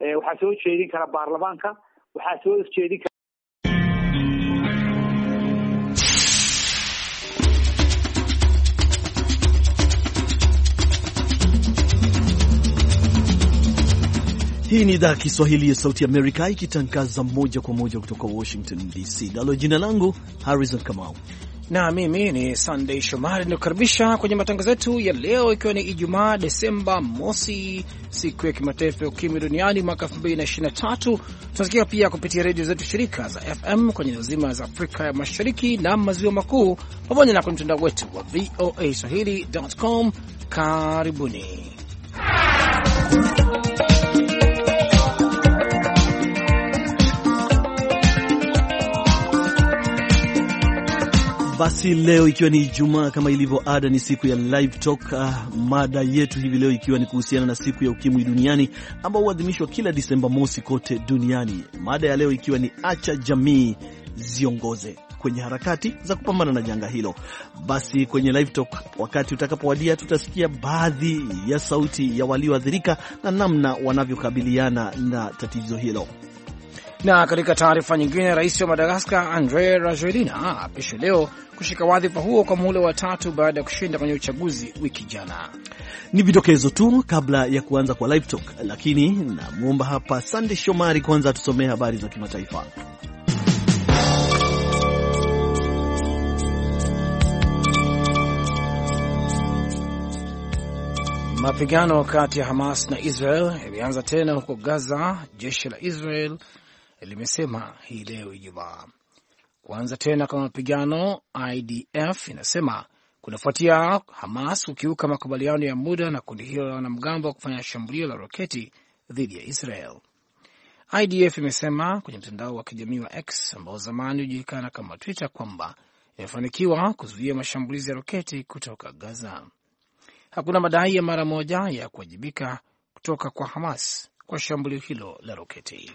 waxaa soo jeedin kara baarlamaanka, waxaa soo jeedin kara Hii ni idhaa ya Kiswahili ya Sauti Amerika ikitangaza moja kwa moja kutoka Washington DC. Nalo jina langu Harrison Kamau. Na mimi ni Sunday Shomari, nikukaribisha kwenye matangazo yetu ya leo, ikiwa ni Ijumaa Desemba mosi, siku ya kimataifa ya ukimwi duniani mwaka 2023. Tunasikia pia kupitia redio zetu shirika za FM kwenye eneo zima za Afrika ya Mashariki na Maziwa Makuu, pamoja na kwenye mtandao wetu wa voaswahili.com. Karibuni. Basi leo ikiwa ni Ijumaa, kama ilivyo ada, ni siku ya Live Talk. Mada yetu hivi leo ikiwa ni kuhusiana na siku ya ukimwi duniani ambao huadhimishwa kila Disemba mosi kote duniani. Mada ya leo ikiwa ni acha jamii ziongoze kwenye harakati za kupambana na janga hilo. Basi kwenye Live Talk, wakati utakapowadia, tutasikia baadhi ya sauti ya walioathirika na namna wanavyokabiliana na tatizo hilo. Na katika taarifa nyingine, rais wa Madagascar Andry Rajoelina apishwa leo kushika wadhifa huo kwa muhula wa 3 baada ya kushinda kwenye uchaguzi wiki jana. Ni vidokezo tu kabla ya kuanza kwa Live Talk, lakini namuomba hapa Sunday Shomari kwanza tusomee habari za kimataifa. Mapigano kati ya Hamas na Israel yameanza tena huko Gaza, jeshi la Israel limesema hii leo Ijumaa. Kuanza tena kwa mapigano, IDF inasema kunafuatia Hamas kukiuka makubaliano ya muda na kundi hilo la wanamgambo kufanya shambulio la roketi dhidi ya Israel. IDF imesema kwenye mtandao wa kijamii wa X ambao zamani hujulikana kama Twitter kwamba imefanikiwa kuzuia mashambulizi ya roketi kutoka Gaza. Hakuna madai ya mara moja ya kuwajibika kutoka kwa Hamas kwa shambulio hilo la roketi.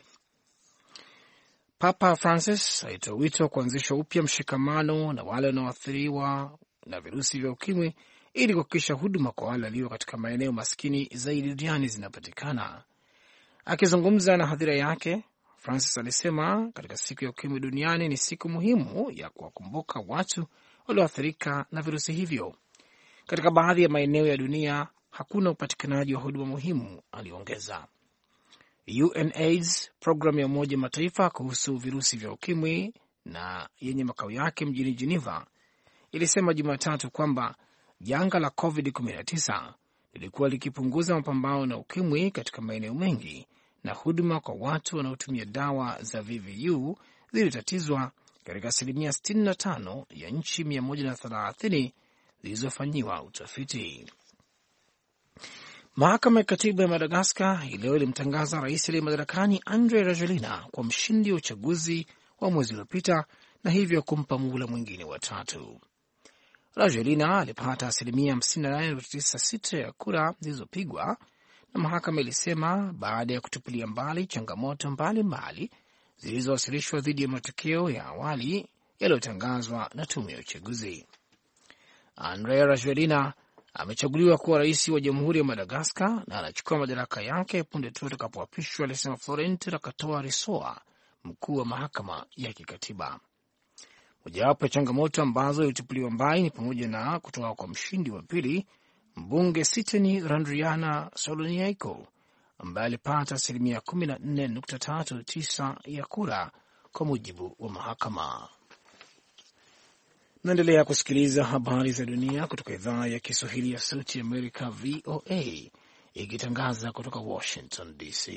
Papa Francis alitoa wito kuanzisha upya mshikamano na wale wanaoathiriwa na virusi vya ukimwi ili kuhakikisha huduma kwa wale walio katika maeneo maskini zaidi duniani zinapatikana. Akizungumza na hadhira yake, Francis alisema katika siku ya ukimwi duniani ni siku muhimu ya kuwakumbuka watu walioathirika na virusi hivyo. Katika baadhi ya maeneo ya dunia hakuna upatikanaji wa huduma muhimu, aliongeza. UNAIDS, programu ya Umoja Mataifa kuhusu virusi vya ukimwi na yenye makao yake mjini Geneva, ilisema Jumatatu kwamba janga la COVID-19 lilikuwa likipunguza mapambano na ukimwi katika maeneo mengi na huduma kwa watu wanaotumia dawa za VVU zilitatizwa katika 65% ya nchi 130 zilizofanyiwa utafiti. Mahakama ya katiba ya Madagascar hii leo ilimtangaza rais aliye madarakani Andry Rajoelina kwa mshindi wa uchaguzi wa mwezi uliopita na hivyo kumpa muhula mwingine wa 3. Rajoelina alipata 58.96% ya kura zilizopigwa, na mahakama ilisema baada ya kutupilia mbali changamoto mbalimbali zilizowasilishwa dhidi ya matokeo ya awali yaliyotangazwa na tume ya uchaguzi. Andry Rajoelina amechaguliwa kuwa rais wa Jamhuri ya Madagascar na anachukua madaraka yake punde tu atakapoapishwa, alisema Florent Rakatoa-Risoa, mkuu wa mahakama ya kikatiba. Mojawapo ya changamoto ambazo ilitupuliwa mbali ni pamoja na kutoka kwa mshindi wa pili, mbunge Siteni Randriana Soloniaiko, ambaye alipata 14.39% ya kura kwa mujibu wa mahakama. Naendelea kusikiliza habari za dunia kutoka idhaa ya Kiswahili ya Sauti ya Amerika, VOA, ikitangaza kutoka Washington DC.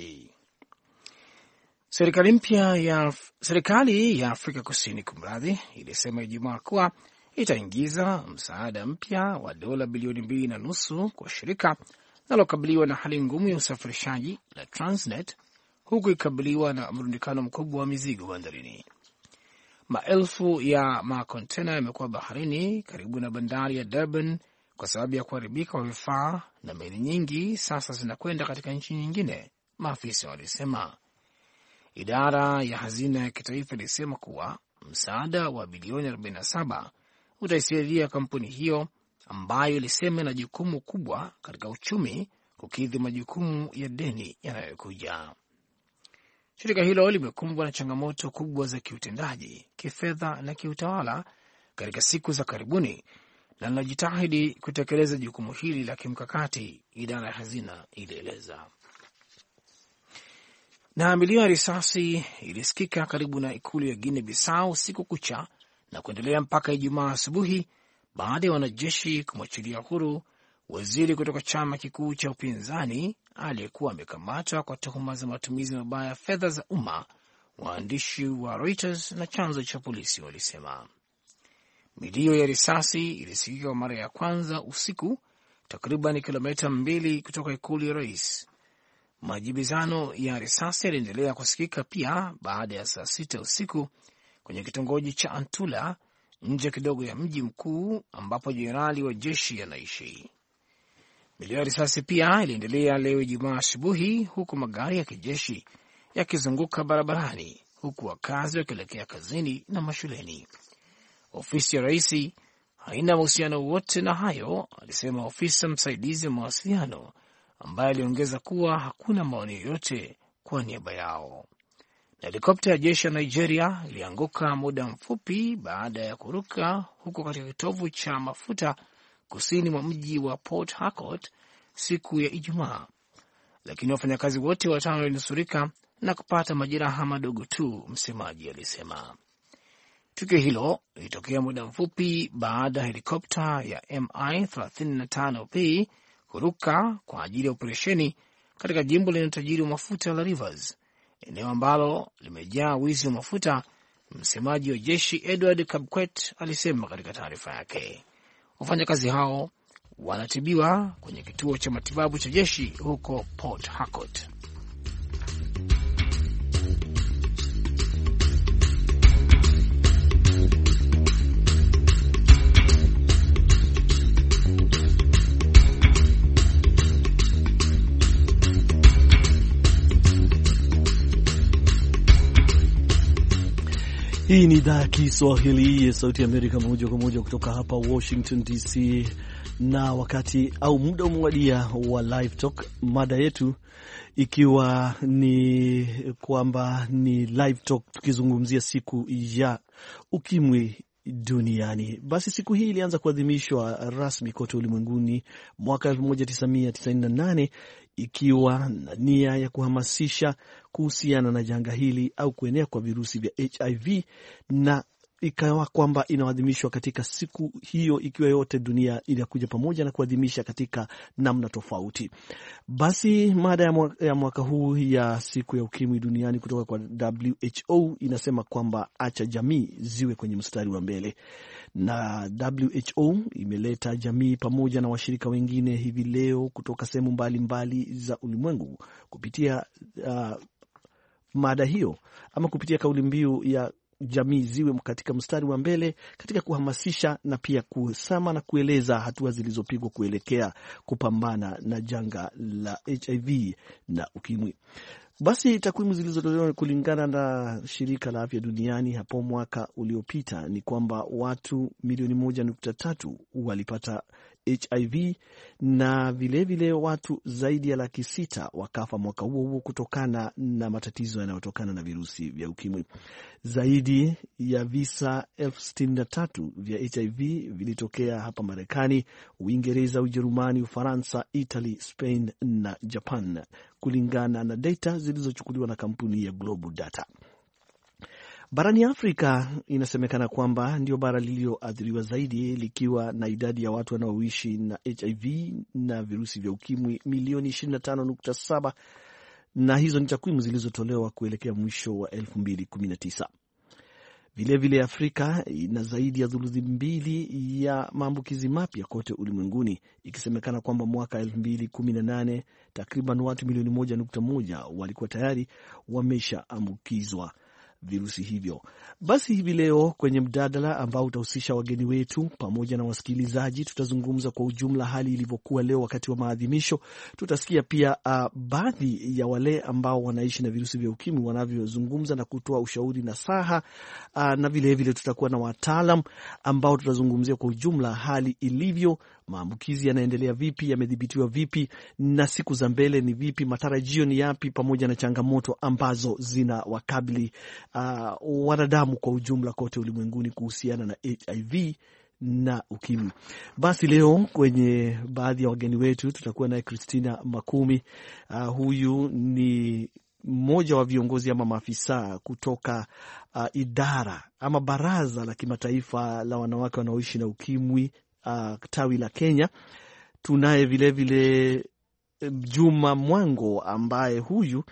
Serikali ya Afrika Kusini kumradhi, ilisema Ijumaa kuwa itaingiza msaada mpya wa dola bilioni 2.5 kwa shirika linalokabiliwa na hali ngumu ya usafirishaji la Transnet, huku ikabiliwa na mrundikano mkubwa wa mizigo bandarini. Maelfu ya makontena yamekuwa baharini karibu na bandari ya Durban kwa sababu ya kuharibika kwa vifaa, na meli nyingi sasa zinakwenda katika nchi nyingine, maafisa walisema. Idara ya hazina ya kitaifa ilisema kuwa msaada wa bilioni 47 utaisaidia kampuni hiyo ambayo ilisema ina jukumu kubwa katika uchumi kukidhi majukumu ya deni yanayokuja. Shirika hilo limekumbwa na changamoto kubwa za kiutendaji, kifedha na kiutawala katika siku za karibuni na linajitahidi kutekeleza jukumu hili la kimkakati, idara ya hazina ilieleza. Na milio ya risasi ilisikika karibu na ikulu ya Guinea Bissau usiku kucha na kuendelea mpaka Ijumaa asubuhi baada ya wanajeshi kumwachilia huru waziri kutoka chama kikuu cha upinzani aliyekuwa amekamatwa kwa tuhuma za matumizi mabaya ya fedha za umma, waandishi wa Reuters na chanzo cha polisi walisema. Milio ya risasi ilisikika kwa mara ya kwanza usiku, takriban kilomita 2 kutoka ikulu ya rais. Majibizano ya risasi yaliendelea kusikika pia baada ya saa 6 usiku kwenye kitongoji cha Antula, nje kidogo ya mji mkuu ambapo jenerali wa jeshi anaishi. Milio ya risasi pia iliendelea leo Ijumaa asubuhi, huku magari ya kijeshi yakizunguka barabarani, huku wakazi wakielekea kazini na mashuleni. Ofisi ya rais haina mahusiano wote na hayo, alisema ofisa msaidizi wa mawasiliano, ambaye aliongeza kuwa hakuna maoni yoyote kwa niaba yao. Na helikopta ya jeshi ya Nigeria ilianguka muda mfupi baada ya kuruka huko katika kitovu cha mafuta kusini mwa mji wa Port Harcourt siku ya Ijumaa, lakini wafanyakazi wote 5 walinusurika na kupata majeraha madogo tu, msemaji alisema. Tukio hilo lilitokea muda mfupi baada ya helikopta ya MI-35P kuruka kwa ajili ya operesheni katika jimbo lenye utajiri wa mafuta la Rivers, eneo ambalo limejaa wizi wa mafuta, msemaji wa jeshi Edward Kabkwet alisema katika taarifa yake. Wafanyakazi hao wanatibiwa kwenye kituo cha matibabu cha jeshi huko Port Harcourt. Hii ni idhaa ya Kiswahili ya Sauti ya Amerika, moja kwa moja kutoka hapa Washington DC, na wakati au muda umewadia wa Live Talk, mada yetu ikiwa ni kwamba ni Live Talk tukizungumzia siku ya ukimwi duniani. Basi siku hii ilianza kuadhimishwa rasmi kote ulimwenguni mwaka 1998 ikiwa na nia ya kuhamasisha kuhusiana na janga hili au kuenea kwa virusi vya HIV, na ikawa kwamba inaadhimishwa katika siku hiyo ikiwa yote dunia inakuja pamoja na kuadhimisha katika namna tofauti. Basi mada ya mwaka huu ya siku ya ukimwi duniani kutoka kwa WHO inasema kwamba acha jamii ziwe kwenye mstari wa mbele, na WHO imeleta jamii pamoja na washirika wengine hivi leo kutoka sehemu mbalimbali za ulimwengu kupitia mada hiyo ama kupitia kauli mbiu ya jamii ziwe katika mstari wa mbele katika kuhamasisha na pia kusema na kueleza hatua zilizopigwa kuelekea kupambana na janga la HIV na ukimwi. Basi takwimu zilizotolewa kulingana na shirika la afya duniani hapo mwaka uliopita ni kwamba watu milioni 1.3 walipata HIV na vilevile watu zaidi ya 600,000 wakafa mwaka huo huo kutokana na matatizo yanayotokana na virusi vya ukimwi. Zaidi ya visa 63,000 vya HIV vilitokea hapa Marekani, Uingereza, Ujerumani, Ufaransa, Italy, Spain na Japan, kulingana na data zilizochukuliwa na kampuni ya Global Data. Barani Afrika inasemekana kwamba ndio bara lililoathiriwa zaidi, likiwa na idadi ya watu wanaoishi na HIV na virusi vya ukimwi milioni 25.7, na hizo ni takwimu zilizotolewa kuelekea mwisho wa 2019. Vilevile Afrika ina zaidi ya thuluthi 2 ya maambukizi mapya kote ulimwenguni, ikisemekana kwamba mwaka 2018 takriban watu milioni 1.1 walikuwa tayari wameshaambukizwa virusi hivyo. Basi hivi leo kwenye mjadala ambao utahusisha wageni wetu pamoja na wasikilizaji, tutazungumza kwa ujumla hali ilivyokuwa leo wakati wa maadhimisho. Tutasikia pia baadhi ya wale ambao wanaishi na virusi vya ukimwi wanavyozungumza na kutoa ushauri na saha, na vile vile tutakuwa na wataalam ambao tutazungumzia kwa ujumla hali ilivyo maambukizi yanaendelea vipi, yamedhibitiwa vipi, na siku za mbele ni vipi, matarajio ni yapi, pamoja na changamoto ambazo zina wakabili wanadamu kwa ujumla kote ulimwenguni kuhusiana na HIV na ukimwi. Basi leo kwenye baadhi ya wageni wetu tutakuwa naye Christina Makumi. Huyu ni mmoja wa viongozi ama maafisa kutoka idara ama baraza la kimataifa la wanawake wanaoishi na ukimwi tawi la Kenya. Tunaye vile vile Juma Mwango ambaye huyu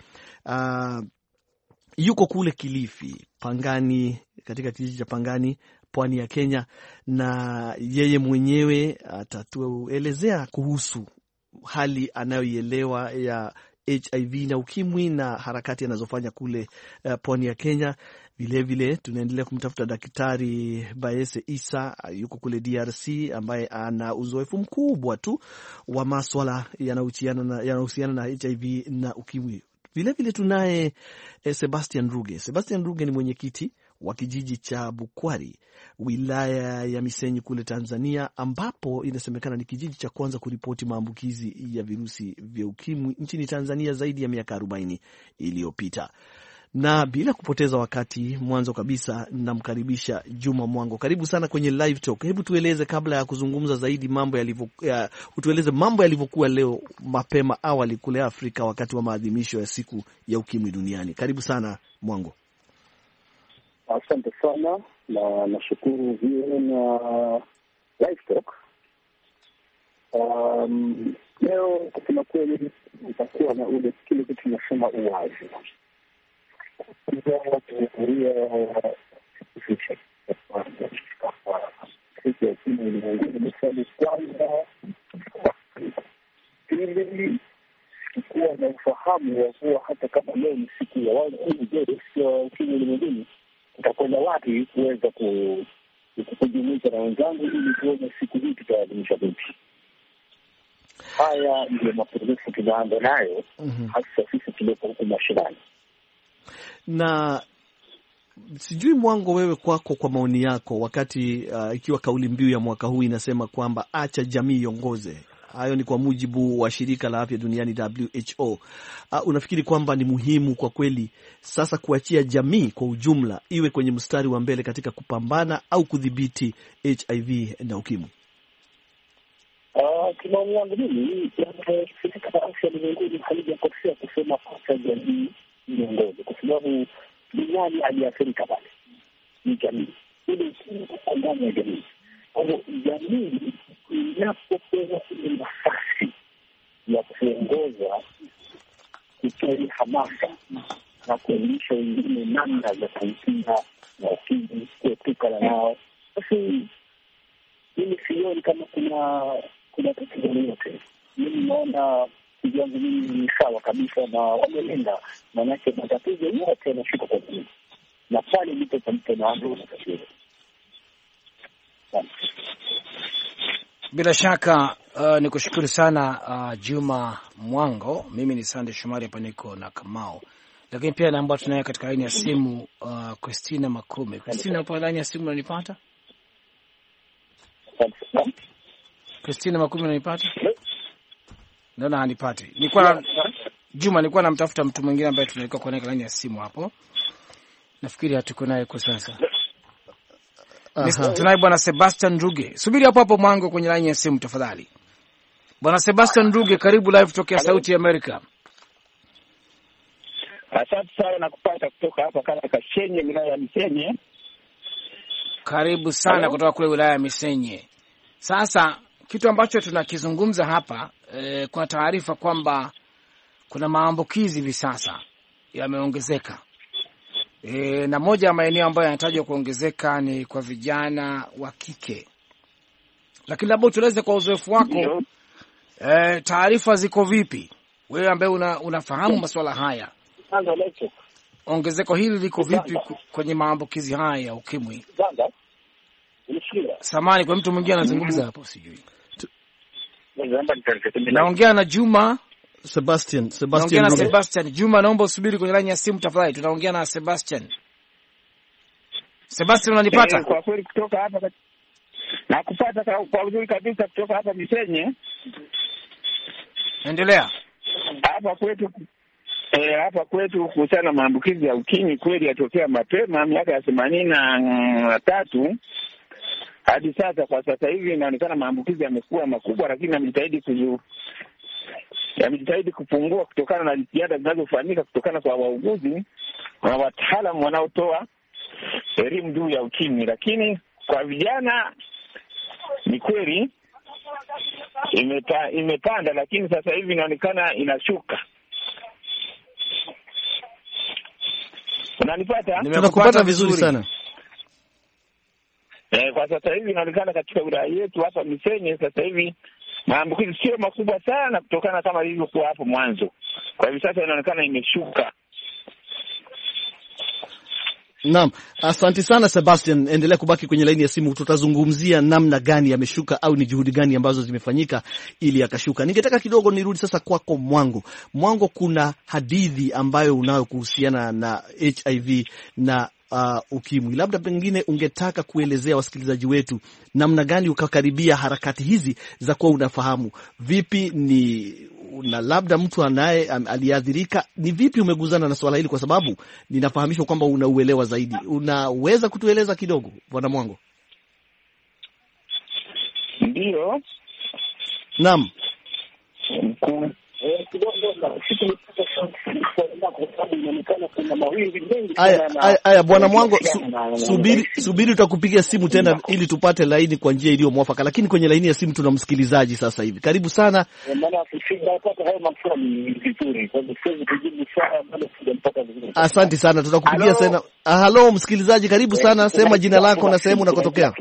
yuko kule Kilifi, Pangani, katika kijiji cha Pangani, pwani ya Kenya, na yeye mwenyewe atatuelezea kuhusu hali anayoielewa ya HIV na ukimwi na harakati anazofanya kule pwani ya Kenya. Vilevile tunaendelea kumtafuta Daktari Baese Isa, yuko kule DRC, ambaye ana uzoefu mkubwa tu wa maswala yanayohusiana na HIV na ukimwi. Vilevile tunaye Sebastian Ruge. Sebastian Ruge ni mwenyekiti wa kijiji cha Bukwari, wilaya ya Misenyi kule Tanzania, ambapo inasemekana ni kijiji cha kwanza kuripoti maambukizi ya virusi vya ukimwi nchini Tanzania zaidi ya miaka 40 iliyopita. Na bila kupoteza wakati, mwanzo kabisa namkaribisha Juma Mwango. Karibu sana kwenye Live Talk. Hebu tueleze, kabla ya kuzungumza zaidi utueleze mambo yalivyokuwa leo mapema awali kule Afrika wakati wa maadhimisho ya siku ya ukimwi duniani. Karibu sana Mwango. Asante sana na nashukuru vile na Live Talk. Leo kusema kweli itakuwa na ule kile kitu tunasema uwazi. Pili, kuwa na ufahamu wa kuwa hata kama leo ni siku ya ukimwi ulimwenguni, tutakwenda wapi kuweza kujumuika na wenzangu ili tuone siku hii tutaadhimisha vipi. Haya ndio mapungufu tunaanza nayo, hasa sisi tuliopo huku mashinani. Na sijui Mwango, wewe kwako, kwa maoni yako, wakati ikiwa kauli mbiu ya mwaka huu inasema kwamba acha jamii iongoze, hayo ni kwa mujibu wa shirika la afya duniani WHO, unafikiri kwamba ni muhimu kwa kweli sasa kuachia jamii kwa ujumla iwe kwenye mstari wa mbele katika kupambana au kudhibiti HIV na ukimwi? Kimaoni yangu mimi, shirika la afya ulimwenguni halijakosea kusema acha jamii iongoze, kwa sababu duniani aliathirika pale ni jamii ile ndani ya jamii. Kwa hiyo jamii inapopewa ile nafasi ya kuongoza, kutoa hamasa na kuelimisha wengine namna za kuikinga na ukimwi, kuepukana nao, basi mimi sioni kama kuna tatizo lolote. Mimi naona kijangu mimi ni sawa kabisa na wamelenga, manake matatizo yote yanashuka kwa jamii, na pale ndipo palipo na tatizo. Bila shaka ni kushukuru sana Juma Mwango. Mimi ni Sande Shumari, hapa niko na Kamao, lakini pia naomba tunaye katika laini ya simu Christina Makumi. Christina, upo laini ya simu, unanipata? Christina Makumi, unanipata? Naona hanipati. Nilikuwa namtafuta mtu mwingine ambaye tunalikuwa kwa laini ya simu hapo. Nafikiri hatuko naye kwa sasa. Tunaye bwana Sebastian Ruge. Subiri hapo Mwango kwenye laini ya simu tafadhali. Bwana Sebastian Ruge, karibu live tokea Sauti ya Amerika. Asante sana na kupata kutoka hapa katika Kashenye, wilaya ya Misenye. Karibu sana kutoka kule wilaya ya Misenye. Sasa kitu ambacho tunakizungumza hapa, kuna taarifa kwamba kuna maambukizi hivi sasa yameongezeka. Na moja ya maeneo ambayo yanatajwa kuongezeka ni kwa vijana wa kike. Lakini labda tueleze kwa uzoefu wako, taarifa ziko vipi? Wewe ambaye unafahamu masuala haya, ongezeko hili liko vipi kwenye maambukizi haya ya ukimwi? Samani, kwa mtu mwingine anazungumza hapo, sijui. Naongea na Juma Sebastian. Naongea na Sebastian. Juma, naomba usubiri kwenye line ya simu tafadhali. Tunaongea na Sebastian. Sebastian, unanipata? Kwa kweli kutoka hapa Na kupata kwa uzuri kabisa kutoka hapa Misenye. Endelea. Hapa kwetu kuhusiana na maambukizi ya ukimwi kweli yatokea mapema miaka ya 83 hadi sasa. Kwa sasa hivi inaonekana maambukizi yamekuwa makubwa, lakini yamejitahidi kupungua kutokana na jitihada zinazofanyika kutokana kwa wauguzi na wataalamu wanaotoa elimu juu ya ukimwi. Lakini kwa vijana ni kweli imepanda, lakini sasa hivi inaonekana inashuka. Unanipata? Tunakupata vizuri sana. Kwa sasa hivi inaonekana katika wilaya yetu hapa Misenyi sasa hivi maambukizi sio makubwa sana kutokana kama ilivyokuwa hapo mwanzo. Kwa hivi sasa inaonekana imeshuka. Naam, asante sana Sebastian, endelea kubaki kwenye laini ya simu. Tutazungumzia namna gani yameshuka au ni juhudi gani ambazo zimefanyika ili akashuka. Ningetaka kidogo nirudi sasa kwako Mwango, kuna hadithi ambayo unayo kuhusiana na HIV na ukimwi. Labda pengine ungetaka kuelezea wasikilizaji wetu namna gani ukakaribia harakati hizi za kuwa unafahamu vipi na labda mtu anaye aliathirika, ni vipi umeguzana na swala hili, kwa sababu ninafahamishwa kwamba unauelewa zaidi. Unaweza kutueleza kidogo Bwana Mwango? Ndio. Naam. Aya, Bwana Mwango, subiri utakupigia simu tena ili tupate laini kwa njia iliyo mwafaka, lakini kwenye laini ya simu tuna msikilizaji sasa hivi. Karibu sana. Asante sana, tutakupigia sana. Halo msikilizaji, karibu sana, sema jina lako na sehemu unakotokea.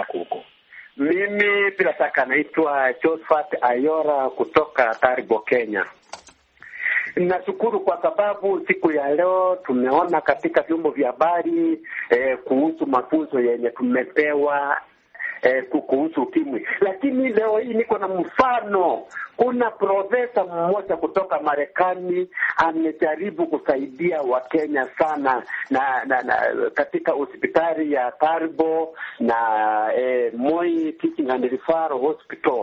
Mimi bila shaka naitwa Josephat Ayora kutoka Taribo, Kenya. Nashukuru kwa sababu siku ya leo tumeona katika vyombo vya habari kuhusu mafunzo yenye tumepewa kuhusu ukimwi. Lakini leo hii niko na mfano. Kuna profesa mmoja kutoka Marekani amejaribu kusaidia Wakenya sana na katika hospitali ya Taribo na Moi Teaching and Referral Hospital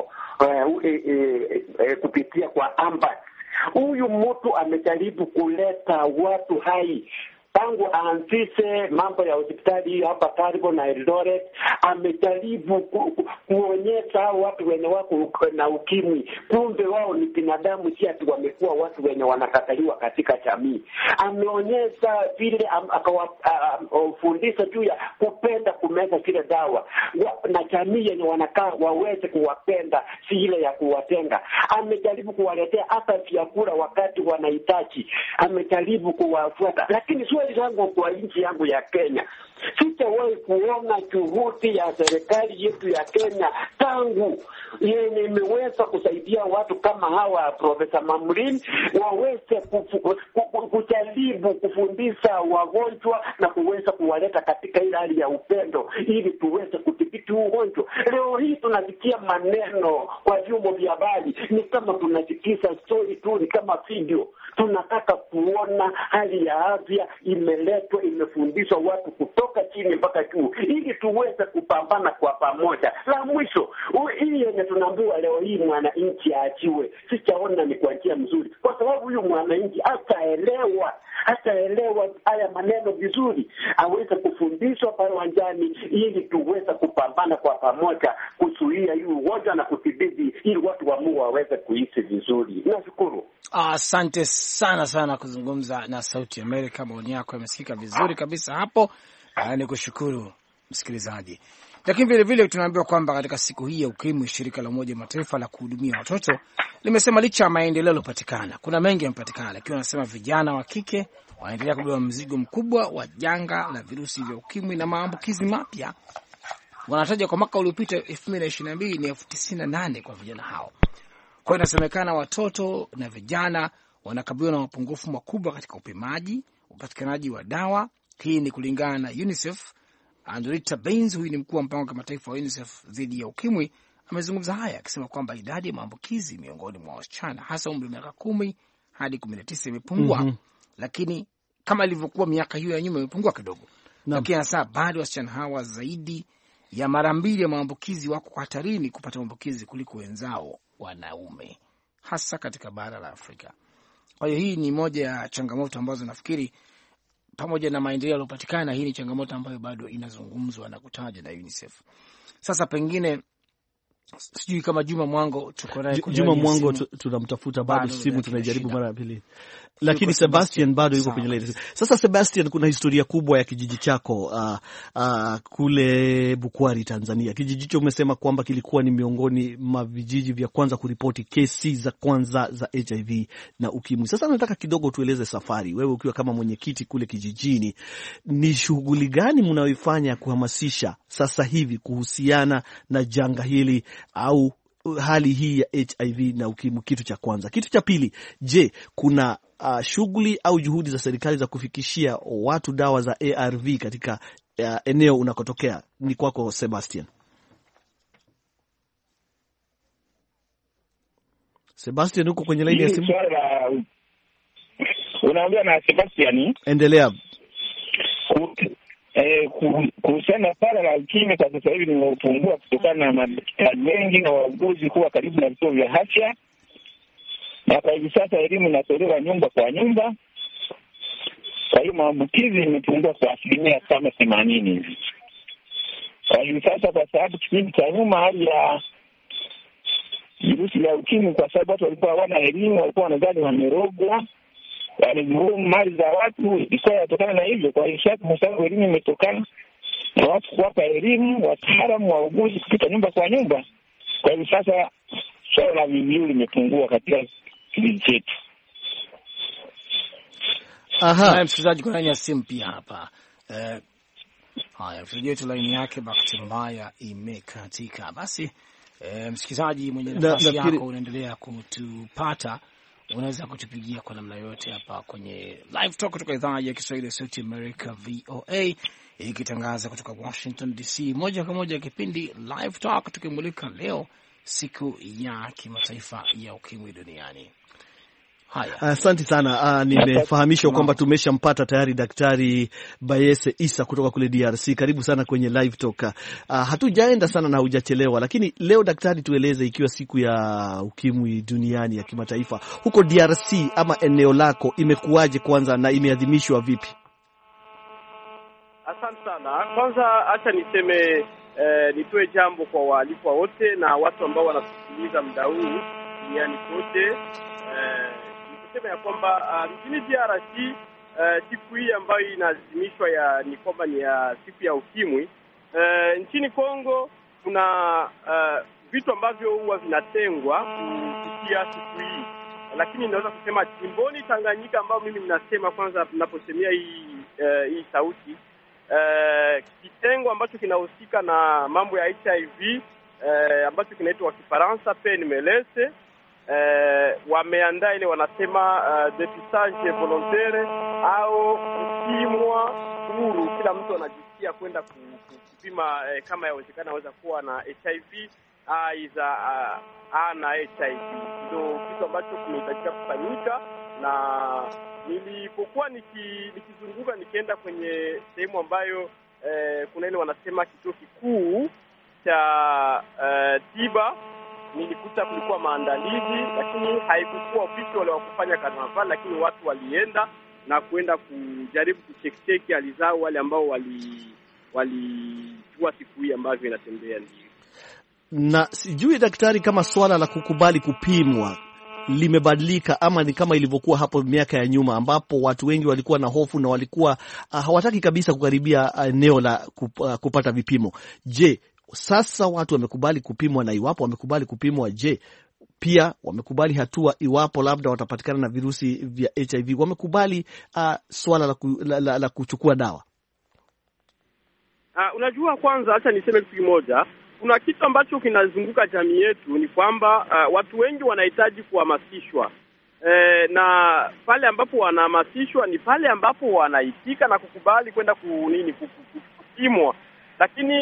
kupitia kwa Ambas. Huyu mtu amejaribu kuleta watu hai tangu aanzishe mambo ya hospitali hapa Taribo na Eldoret. Amejaribu kuonyesha watu wenye wako na ukimwi kumbe wao ni binadamu, si ati wamekuwa watu wenye wanakataliwa katika jamii. Ameonyesha vile akawafundisha juu ya kupenda kumeza zile dawa na jamii yenye wanakaa waweze kuwapenda, si ile ya kuwatenga. Amejaribu kuwaletea hata vyakula wakati wanahitaji. Amejaribu kuwafuata, lakini swali langu kwa nchi yangu ya Kenya, sijawahi kuona juhudi ya serikali yetu ya Kenya tangu yenye imeweza kusaidia watu kama hawa Profesa Mamrin waweze kujaribu kufundisha wagonjwa na kuweza kuwaleta katika ile hali ya upendo ili tuweze kudhibiti ugonjwa. Leo hii tunasikia maneno kwa vyombo vya habari ni kama tunasikiza story tu, ni kama video. Tunataka kuona hali ya afya imeletwa, imefundishwa watu kutoka chini mpaka juu ili tuweze kupambana kwa pamoja. La mwisho, hii yenye tunaambua leo hii mwananchi aachiwe, sijaona ni kwa njia mzuri, kwa sababu huyu mwananchi hataelewa haya maneno vizuri, aweze kufundishwa pale uwanjani ili tuweze kupambana kwa pamoja kuzuia hii ugonjwa na kudhibiti ili watu wa Mungu waweze kuishi vizuri. Nashukuru. Asante sana kuzungumza na Sauti Amerika. Maoni yako yamesikika vizuri kabisa hapo. Ni kushukuru msikilizaji. Lakini vile vile tunaambiwa kwamba katika siku hii ya ukimwi, shirika la Umoja wa Mataifa la kuhudumia watoto limesema licha ya maendeleo yaliyopatikana, kuna mengi yamepatikana, lakini wanasema vijana wa kike wanaendelea kubeba mzigo mkubwa wa janga la virusi vya ukimwi na maambukizi mapya. Wanataja kwa mwaka uliopita 2022 ni 98 kwa vijana hao. Kwa hiyo inasemekana watoto na vijana wanakabiliwa na mapungufu makubwa katika upimaji, upatikanaji wa dawa. Hii ni kulingana na UNICEF. Andrita Baines, huyu ni mkuu wa mpango wa kimataifa wa UNICEF dhidi ya ukimwi, amezungumza haya akisema kwamba idadi ya maambukizi miongoni mwa wasichana hasa umri wa miaka 10 hadi 19 imepungua, lakini kama ilivyokuwa miaka hiyo ya nyuma imepungua kidogo. Lakini hasa bado wasichana hawa zaidi ya mara 2 ya maambukizi wako hatarini kupata maambukizi kuliko wenzao wanaume, hasa katika bara la Afrika. Kwa hiyo hii ni moja ya changamoto ambazo nafikiri pamoja na maendeleo yaliyopatikana, hii ni changamoto ambayo bado inazungumzwa na kutajwa na UNICEF. Sasa pengine sijui kama Juma Mwango tuko naye. Juma Mwango tunamtafuta bado, simu tunajaribu mara ya pili, lakini Sebastian bado yuko kwenye line. Sasa Sebastian, kuna historia kubwa ya kijiji chako kule Bukwari, Tanzania. Kijiji hicho umesema kwamba kilikuwa ni miongoni mwa vijiji vya kwanza kuripoti kesi za kwanza za HIV na ukimwi. Sasa nataka kidogo tueleze safari, wewe ukiwa kama mwenyekiti kule kijijini, ni shughuli gani mnayoifanya kuhamasisha sasa hivi kuhusiana na janga hili au hali hii ya HIV na ukimwi? Kitu cha kwanza. Kitu cha pili, je, kuna shughuli au juhudi za serikali za kufikishia watu dawa za ARV katika eneo unakotokea? Ni kwako Sebastian. Sebastian, uko kwenye line ya simu? Unaongea na Sebastian? Endelea. Kuhusiana na swala la ukimwi, kwa sasa hivi limepungua kutokana na madaktari wengi na wauguzi kuwa karibu na vituo vya afya, na kwa hivi sasa elimu inatolewa nyumba kwa nyumba. Kwa hiyo maambukizi imepungua kwa 80% hivi kwa hivi sasa, kwa sababu kipindi cha nyuma hali ya virusi vya ukimwi, kwa sababu watu walikuwa hawana elimu, walikuwa wanadhani wamerogwa, wanadhulumu mali za watu, ilikuwa inatokana na hivyo. Kwa hiyo sasa, kwa sababu elimu imetokana na watu kuwapa elimu, wataalamu, wauguzi kupita nyumba kwa nyumba, kwa hiyo sasa swala la VVU limepungua katika kijiji chetu. Aha, msikilizaji kwa ndani ya simu pia hapa. Haya, msikilizaji tu line yake bahati mbaya imekatika. Basi msikilizaji mwenye nafasi yako unaendelea kutupata, unaweza kutupigia kwa namna yote hapa kwenye live talk kutoka idhaa ya Kiswahili ya Sauti America VOA, ikitangaza kutoka Washington DC moja kwa moja, kipindi live talk tukimulika leo siku ya kimataifa ya ukimwi duniani. Haya, asante sana. Nimefahamishwa kwamba tumeshampata tayari Daktari Bayese Isa kutoka kule DRC. Karibu sana kwenye live talk. Hatujaenda sana na hujachelewa, lakini leo daktari, tueleze, ikiwa siku ya ukimwi duniani ya kimataifa, huko DRC ama eneo lako imekuwaje kwanza na imeadhimishwa vipi? Asante sana. Kwanza acha niseme nitoe jambo kwa waalikwa wote na watu ambao wanasikiliza muda huu duniani kote. Niseme ya kwamba nchini DRC siku hii ambayo inaadhimishwa ni kwamba ni ya siku ya ukimwi. Nchini Kongo kuna vitu ambavyo huwa vinatengwa kupitia siku hii, lakini naweza kusema jimboni Tanganyika ambao mimi ninasema kwanza tunaposemea hii sauti, kitengo ambacho kinahusika na mambo ya HIV ambacho kinaitwa kwa Kifaransa PNMLS, wameandaa ile wanasema depistage volontaire au kupimwa huru. Kila mtu anajisikia kwenda kupima kama yawezekana anaweza kuwa na HIV aiza ana HIV. Ndio kitu ambacho kinahitajika kufanyika, na nilipokuwa nikizunguka nikienda kwenye sehemu ambayo kuna ile wanasema kituo kikuu cha tiba, nilikuta kulikuwa maandalizi, lakini haikuwa ofisi wale wa kufanya karnaval, lakini watu walienda na kuenda kujaribu kucheki hali zao, wale ambao walijua siku hii ambavyo inatembea. Ndio. Na sijui daktari, kama swala la kukubali kupimwa limebadilika ama ni kama ilivyokuwa hapo miaka ya nyuma, ambapo watu wengi walikuwa na hofu na walikuwa hawataki kabisa kukaribia eneo la kupata vipimo. Je, sasa watu wamekubali kupimwa? Na iwapo wamekubali kupimwa, je, pia wamekubali hatua iwapo labda watapatikana na virusi vya HIV? Wamekubali swala la kuchukua dawa? Unajua, kwanza acha niseme kitu kimoja. Kuna kitu ambacho kinazunguka jamii yetu, ni kwamba watu wengi wanahitaji kuhamasishwa, na pale ambapo wanahamasishwa ni pale ambapo wanaitika na kukubali kwenda kupimwa. Lakini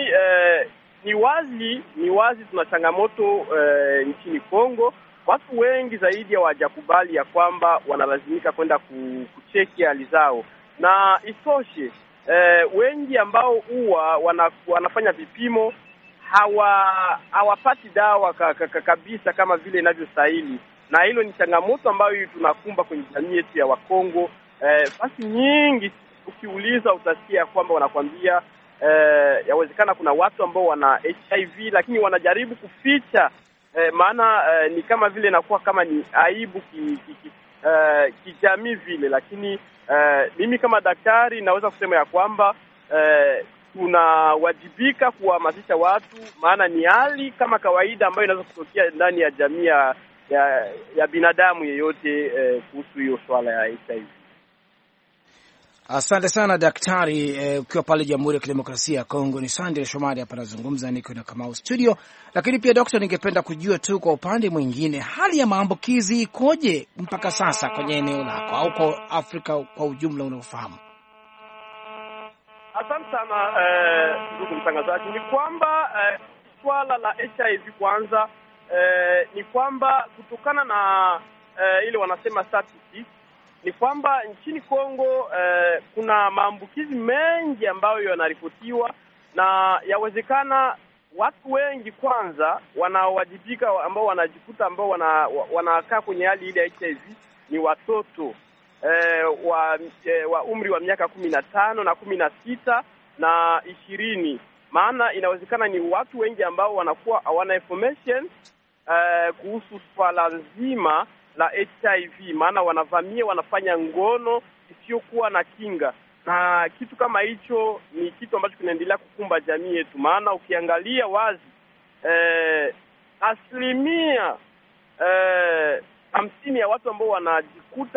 ni wazi tuna changamoto nchini Kongo. Watu wengi zaidi hawajakubali ya kwamba wanalazimika kwenda kucheki hali zao, na isoshe wengi ambao huwa wanafanya vipimo hawapati dawa kabisa kama vile inavyostahili, na hilo ni changamoto ambayo tunakumba kwenye jamii yetu ya Wakongo. Basi nyingi ukiuliza utasikia kwamba wanakwambia yawezekana kuna watu ambao wana HIV lakini wanajaribu kuficha, maana ni kama vile inakuwa kama ni aibu kijamii vile. Lakini mimi kama daktari naweza kusema ya kwamba tunawajibika kuhamasisha watu, maana ni hali kama kawaida ambayo inaweza kutokea ndani ya jamii ya binadamu yeyote kuhusu hiyo swala ya HIV. Asante sana daktari, ukiwa pale Jamhuri ya Kidemokrasia ya Kongo. Ni Sande Shomari hapa nazungumza, niko na Kamau studio. Lakini pia daktari, ningependa kujua tu kwa upande mwingine, hali ya maambukizi ikoje mpaka sasa kwenye eneo lako au kwa Afrika kwa ujumla unaofahamu? Asante sana ndugu mtangazaji. Ni kwamba swala la HIV kwanza, ni kwamba kutokana na ile wanasema statistics, ni kwamba nchini Kongo kuna maambukizi mengi ambayo yanaripotiwa, na yawezekana watu wengi kwanza wanaowajibika ambao wanajikuta ambao wanakaa kwenye hali ile ya HIV ni watoto wa umri wa miaka 15 na 16 na 20. Maana inawezekana ni watu wengi ambao wanakuwa hawana information kuhusu swala nzima la HIV, maana wanafanya ngono isiyokuwa na kinga, na kitu kama hicho ni kitu ambacho kinaendelea kukumba jamii yetu. Maana ukiangalia wazi asilimia 50 ya watu ambao wanajikuta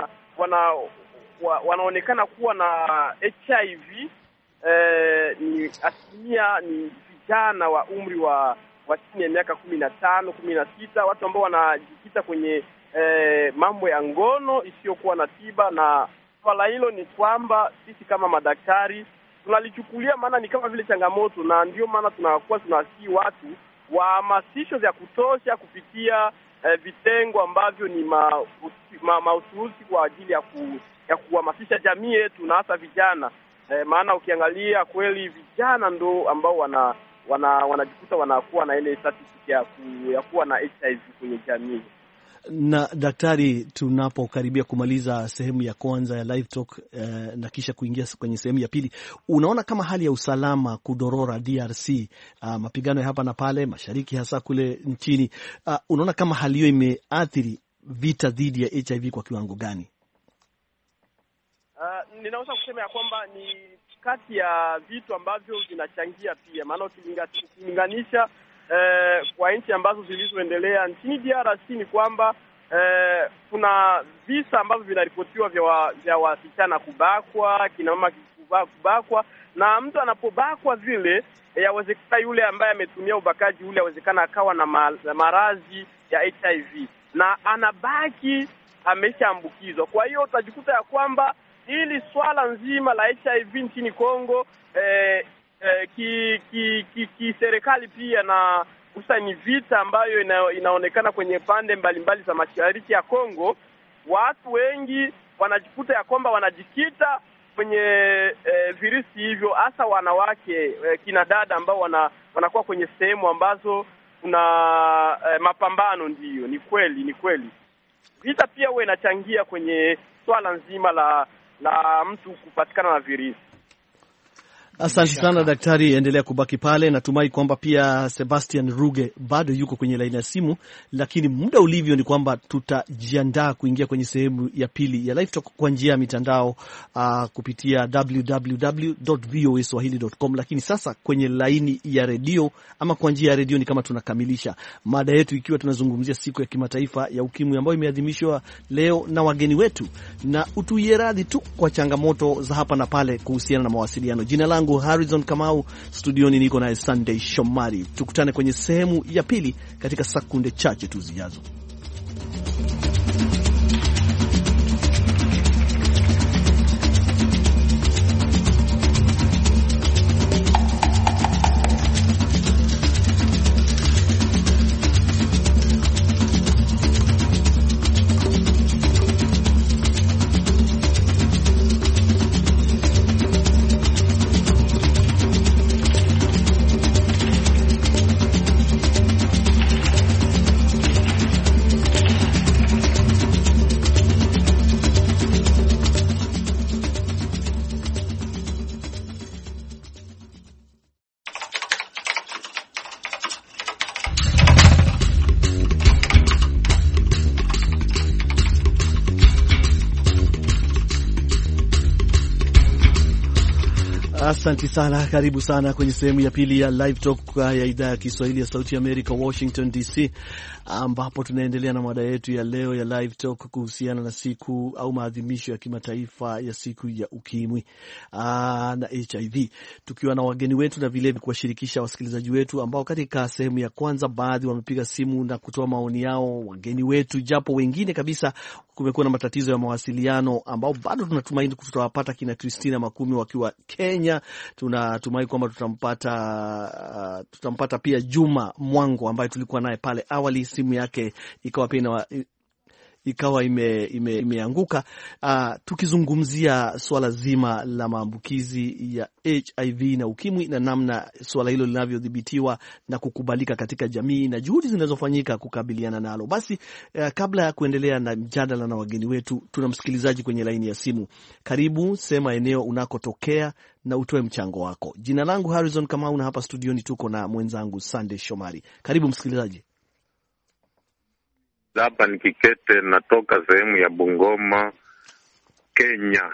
wanaonekana kuwa na HIV ni asilimia ni vijana wa umri wa chini ya miaka 15, 16, watu ambao wanajikita kwenye mambo ya ngono isiyokuwa na tiba. Na swala hilo ni kwamba sisi kama madaktari tunalichukulia, maana ni kama vile changamoto, na ndio maana tunakuwa tunasihi watu wahamasisho ya kutosha kupitia vitengo ambavyo ni mahususi kwa ajili ya kuhamasisha jamii yetu na hasa vijana. Maana ukiangalia kweli vijana ndo ambao wanajikuta wanakuwa na ile statistic ya kuwa na HIV kwenye jamii. Na daktari, tunapokaribia kumaliza sehemu ya kwanza ya live talk na kisha kuingia kwenye sehemu ya pili, unaona kama hali ya usalama kudorora DRC, mapigano ya hapa na pale mashariki hasa kule nchini, unaona kama hali hiyo imeathiri vita dhidi ya HIV kwa kiwango gani? Ninaweza kusema ya kwamba ni kati ya vitu ambavyo vinachangia pia, maana ukilinganisha kwa nchi ambazo zilizoendelea, nchini DRC ni kwamba kuna visa ambavyo vinaripotiwa vya wasichana kubakwa, kina mama kubakwa, na mtu anapobakwa vile yawezekana yule ambaye ametumia ubakaji ule yawezekana akawa na maradhi ya HIV na anabaki ameshaambukizwa. Kwa hiyo utajikuta ya kwamba hili swala nzima la HIV nchini Kongo serikali pia na usa ni vita ambayo inaonekana kwenye pande mbalimbali za mashariki ya Kongo. Watu wengi wanajikuta ya kwamba wanajikita kwenye virusi hivyo, hasa wanawake, kina dada ambao wanakuwa kwenye sehemu ambazo kuna mapambano. Ndiyo, ni kweli vita pia huwa inachangia kwenye swala nzima la mtu kupatikana na virusi. Asante sana daktari, endelea kubaki pale. Natumai kwamba pia Sebastian Ruge bado yuko kwenye laini ya simu, lakini muda ulivyo ni kwamba tutajiandaa kuingia kwenye sehemu ya pili ya live talk kwa njia ya mitandao kupitia www.voaswahili.com. Lakini sasa kwenye laini ya redio ama kwa njia ya redio ni kama tunakamilisha mada yetu, ikiwa tunazungumzia siku ya kimataifa ya ukimwi ambayo imeadhimishwa leo na wageni wetu, na utuie radhi tu kwa changamoto za hapa na pale kuhusiana na mawasiliano. Jina langu Harrison Kamau, studioni niko na Sunday Shomari. Tukutane kwenye sehemu ya pili katika sekunde chache tu zijazo. Asante sana, karibu sana kwenye sehemu ya pili ya Live Talk ya idhaa ya Kiswahili ya Sauti ya Amerika, Washington DC, ambapo tunaendelea na mada yetu ya leo ya Live Talk kuhusiana na siku au maadhimisho ya kimataifa ya siku ya ukimwi na HIV, tukiwa na wageni wetu na vile kuwashirikisha wasikilizaji wetu ambao katika sehemu ya kwanza baadhi wamepiga simu na kutoa maoni yao, wageni wetu, japo wengine kabisa kumekuwa na matatizo ya mawasiliano ambao bado tunatumaini tutawapata kina Christina Makumi wakiwa Kenya. Tunatumai kwamba tutampata pia Juma Mwango ambaye tulikuwa naye pale awali, simu yake ikawa imeanguka. Tukizungumzia swala zima la maambukizi ya HIV na ukimwi na namna swala hilo linavyodhibitiwa na kukubalika katika jamii na juhudi zinazofanyika kukabiliana nalo. Basi kabla ya kuendelea na mjadala na wageni wetu, tuna msikilizaji kwenye laini ya simu. Karibu, sema eneo unakotokea na utoe mchango wako. Jina langu Harrison Kamau na hapa studioni tuko na mwenzangu Sunday Shomari. Karibu msikilizaji. Hapa ni Kikete, natoka sehemu ya Bungoma, Kenya.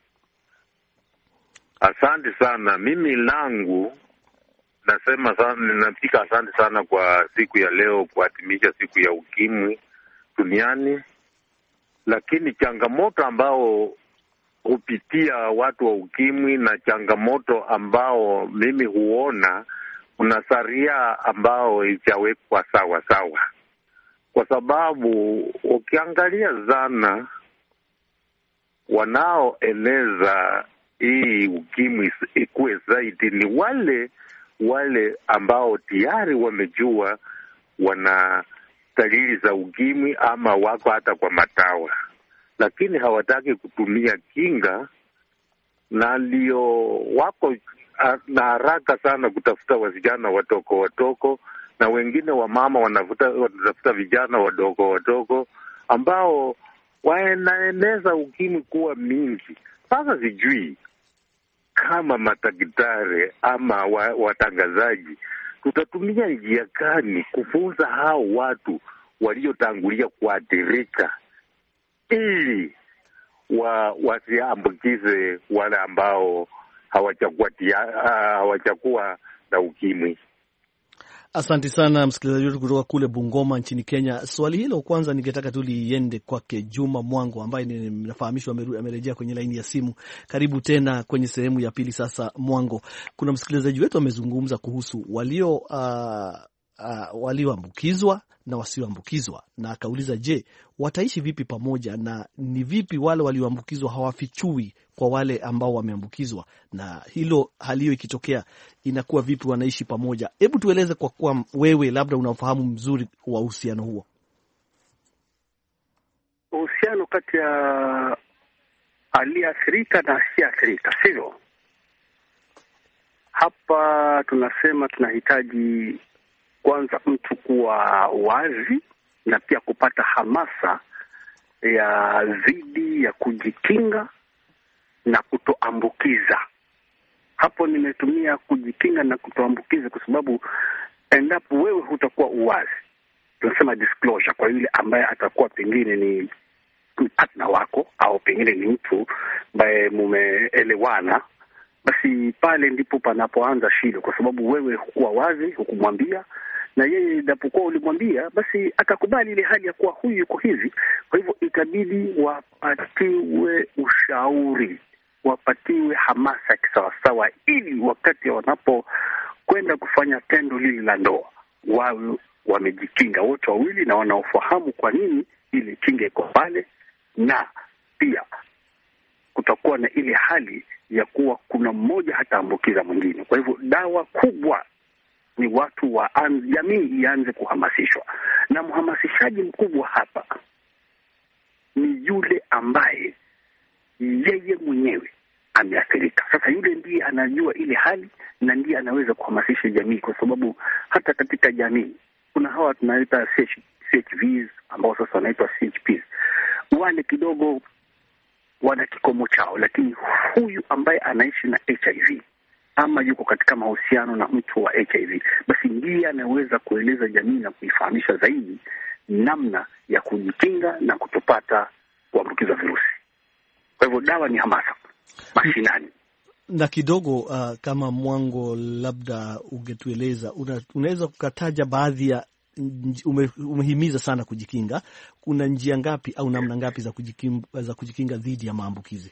Asante sana. Mimi langu nasema sana, ninapika asante sana kwa siku ya leo kuadhimisha siku ya ukimwi duniani. Lakini changamoto ambao hupitia watu wa ukimwi na changamoto ambao mimi huona kuna saria ambao haijawekwa sawa sawa. Kwa sababu ukiangalia zana wanaoeneza hii ukimwi ikuwe zaidi ni wale ambao tayari wamejua wana dalili za ukimwi ama wako hata kwa matawa, lakini hawataki kutumia kinga, na ndio wako na haraka sana kutafuta wasichana watoko na wengine wa mama wanatafuta vijana wadogo ambao wanaeneza ukimwi kuwa mingi. Sasa sijui kama madaktari ama watangazaji tutatumia njia gani kufunza hao watu waliotangulia kuathirika ili wasiambukize wale ambao hawajakuwa na ukimwi. Asante sana msikilizaji wetu kutoka kule Bungoma nchini Kenya. Swali hilo kwanza ningetaka tu liende kwake Juma Mwango ambaye ninafahamishwa amerejea kwenye laini ya simu. Karibu tena kwenye sehemu ya pili. Sasa Mwango, kuna msikilizaji wetu amezungumza kuhusu walioambukizwa na wasioambukizwa, na akauliza, je, wataishi vipi pamoja, na ni vipi wale walioambukizwa hawafichui kwa wale ambao wameambukizwa, na hali hiyo ikitokea inakuwa vipi wanaishi pamoja? Hebu tueleze kwa kuwa wewe labda unafahamu mzuri wa uhusiano huo. Uhusiano kati ya aliyeathirika na asiyeathirika, sivyo? Hapa tunasema tunahitaji kwanza mtu kuwa wazi na pia kupata hamasa ya dhidi ya kujikinga na kutoambukiza. Hapo nimetumia kujikinga na kutoambukiza kwa sababu endapo wewe hutakuwa uwazi, tunasema disclosure, kwa yule ambaye atakuwa pengine ni partner wako au pengine ni mtu ambaye mumeelewana, basi pale ndipo panapoanza shida, kwa sababu wewe hukuwa wazi, hukumwambia, na yeye ndapokuwa ulimwambia basi atakubali ile hali ya kuwa huyu yuko hivi. Kwa hivyo itabidi wapatiwe ushauri, wapatiwe hamasa kisawasawa, ili wakati wanapokwenda kufanya tendo lile la ndoa wawe wamejikinga wote wawili na wanaofahamu kwa nini ile kinga iko pale, na pia kutakuwa na ile hali ya kuwa kuna mmoja hataambukiza mwingine. Kwa hivyo dawa kubwa ni watu wa jamii ianze kuhamasishwa, na mhamasishaji mkubwa hapa ni yule ambaye yeye mwenyewe ameathirika. Sasa yule ndiye anajua ile hali na ndiye anaweza kuhamasisha jamii, kwa sababu hata katika jamii kuna hawa tunaita CHVs ambao sasa wanaitwa CHPs. Wale kidogo wana kikomo chao, lakini huyu ambaye anaishi na HIV ama yuko katika mahusiano na mtu wa HIV, basi ndiye anaweza kueleza jamii na kuifahamisha zaidi namna ya kujikinga na kutopata kuambukizwa virusi. Kwa hivyo dawa ni hamasa mashinani. Na kidogo kama Mwango, labda ungetueleza, unaweza kukataja baadhi ya umehimiza sana kujikinga, kuna njia ngapi au namna ngapi za kujikinga dhidi ya maambukizi?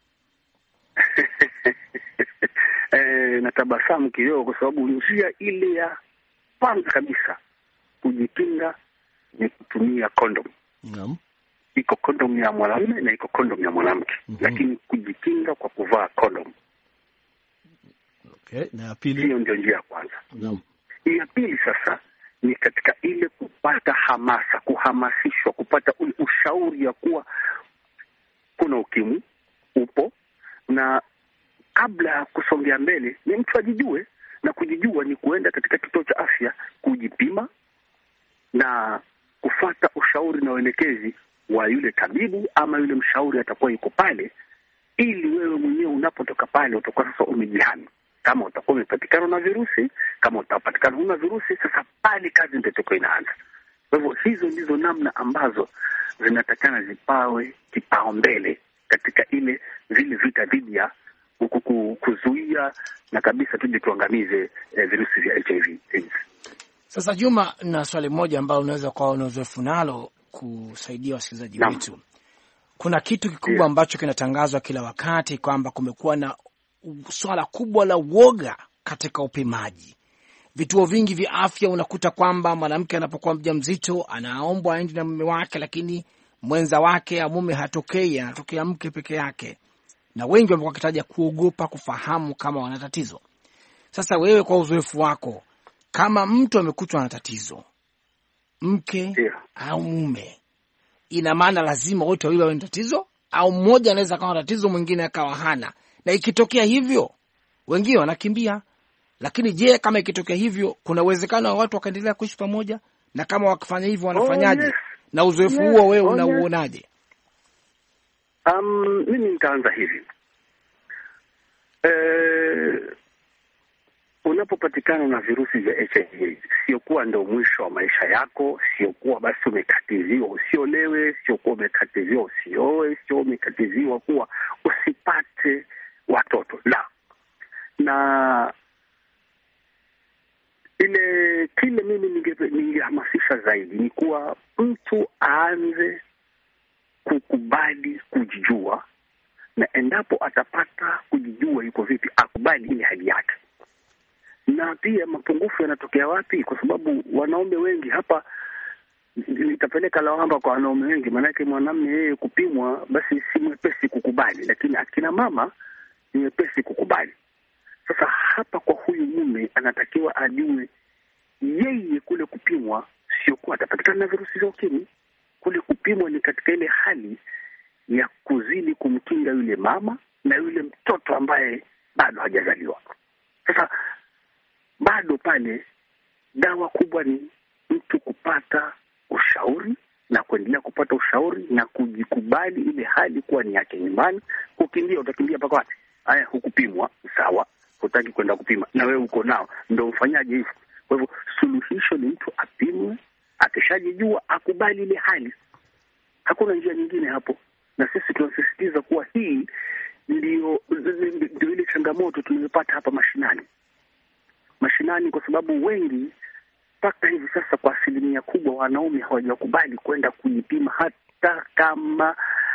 Natabasamu kidogo kwa sababu njia ile ya kwanza kabisa kujikinga ni kutumia kondom. Naam. Iko kondom ya mwanamume na iko kondom ya mwanamke. Lakini kujikinga kwa kuvaa kondom. Okay, na ya pili? Hiyo ndio njia ya kwanza. Naam. Ya pili sasa ni katika ile kupata hamasa, kuhamasishwa, kupata ushauri ya kuwa kuna ukimwi upo, na kabla ya kusongea mbele ni mtu ajijue, na kujijua ni kuenda katika kituo cha afya kujipima na kufuata ushauri na uelekezi wa yule tabibu ama yule mshauri atakuwa yuko pale, ili wewe mwenyewe unapotoka pale utakuwa sasa umejihami. Kama utakuwa umepatikana na virusi, kama utapatikana huna virusi, sasa pale kazi ndio inaanza. Kwa hivyo hizo ndizo namna ambazo zinatakana zipawe kipaumbele katika vile vita dhidi ya kuzuia na kabisa tuje tuangamize virusi vya HIV/AIDS. Sasa Juma, na swali moja ambalo unaweza kuwa na uzoefu nalo kusaidia wasikilizaji wetu. Kuna kitu kikubwa ambacho kinatangazwa kila wakati kwamba kumekuwa na swala kubwa la uoga katika upimaji. Vituo vingi vya afya unakuta kwamba mwanamke anapokuwa mjamzito anaombwa aende na mume wake, lakini mwenza wake au mume hatokei, anatokea mke peke yake. Na wengi wamekuwa wakitaja kuogopa kufahamu kama wana tatizo. Sasa wewe kwa uzoefu wako, kama mtu amekutwa na tatizo, mke au mume, ina maana lazima wote wawili wawe na tatizo, au mmoja anaweza kuwa na tatizo mwingine akawa hana? Na ikitokea hivyo wengine wanakimbia. Lakini je, kama ikitokea hivyo kuna uwezekano wa watu wakaendelea kuishi pamoja? Na kama wakifanya hivyo wanafanyaje? Na uzoefu huo wewe unauonaje? Mimi nitaanza hivi. Unapopatikana na virusi vya HIV, sio kuwa ndio mwisho wa maisha yako, sio kuwa basi umekatiziwa usiolewe, sio kuwa umekatiziwa usioe, sio umekatiziwa kuwa usipate watoto. La. Na kile mimi ningehamasisha zaidi ni kuwa mtu aanze kukubali kujijua, na endapo atapata kujijua yuko vipi, akubali ile hali yake. Na pia mapungufu yanatokea wapi? Kwa sababu wanaume wengi hapa, nitapeleka lawama kwa wanaume wengi, maanake mwanamume yeye kupimwa basi si mwepesi kukubali, lakini akina mama ni mwepesi kukubali. Sasa hapa kwa huyu mume anatakiwa ajue yeye kule kupimwa sio kuwa atapatikana na virusi vya ukimwi. Kule kupimwa ni katika ile hali ya kuzidi kumkinga yule mama na yule mtoto ambaye bado hajazaliwa. Sasa bado pale dawa kubwa ni mtu kupata ushauri na kuendelea kupata ushauri na kujikubali ile hali kuwa ni yake nyumbani. Kukimbia, utakimbia mpaka wapi? Haya, hukupimwa, sawa, hutaki kwenda kupima, na wewe uko nao, ndio mfanyaje hivyo? Kwa hivyo suluhisho ni mtu apimwe, akishajijua akubali ile hali. Hakuna njia nyingine hapo. Na sisi tunasisitiza kuwa hii ndio ile changamoto tunayopata hapa mashinani, kwa sababu wengi mpaka hivi sasa kwa asilimia kubwa wanaume hawajakubali kwenda kujipima, hata kama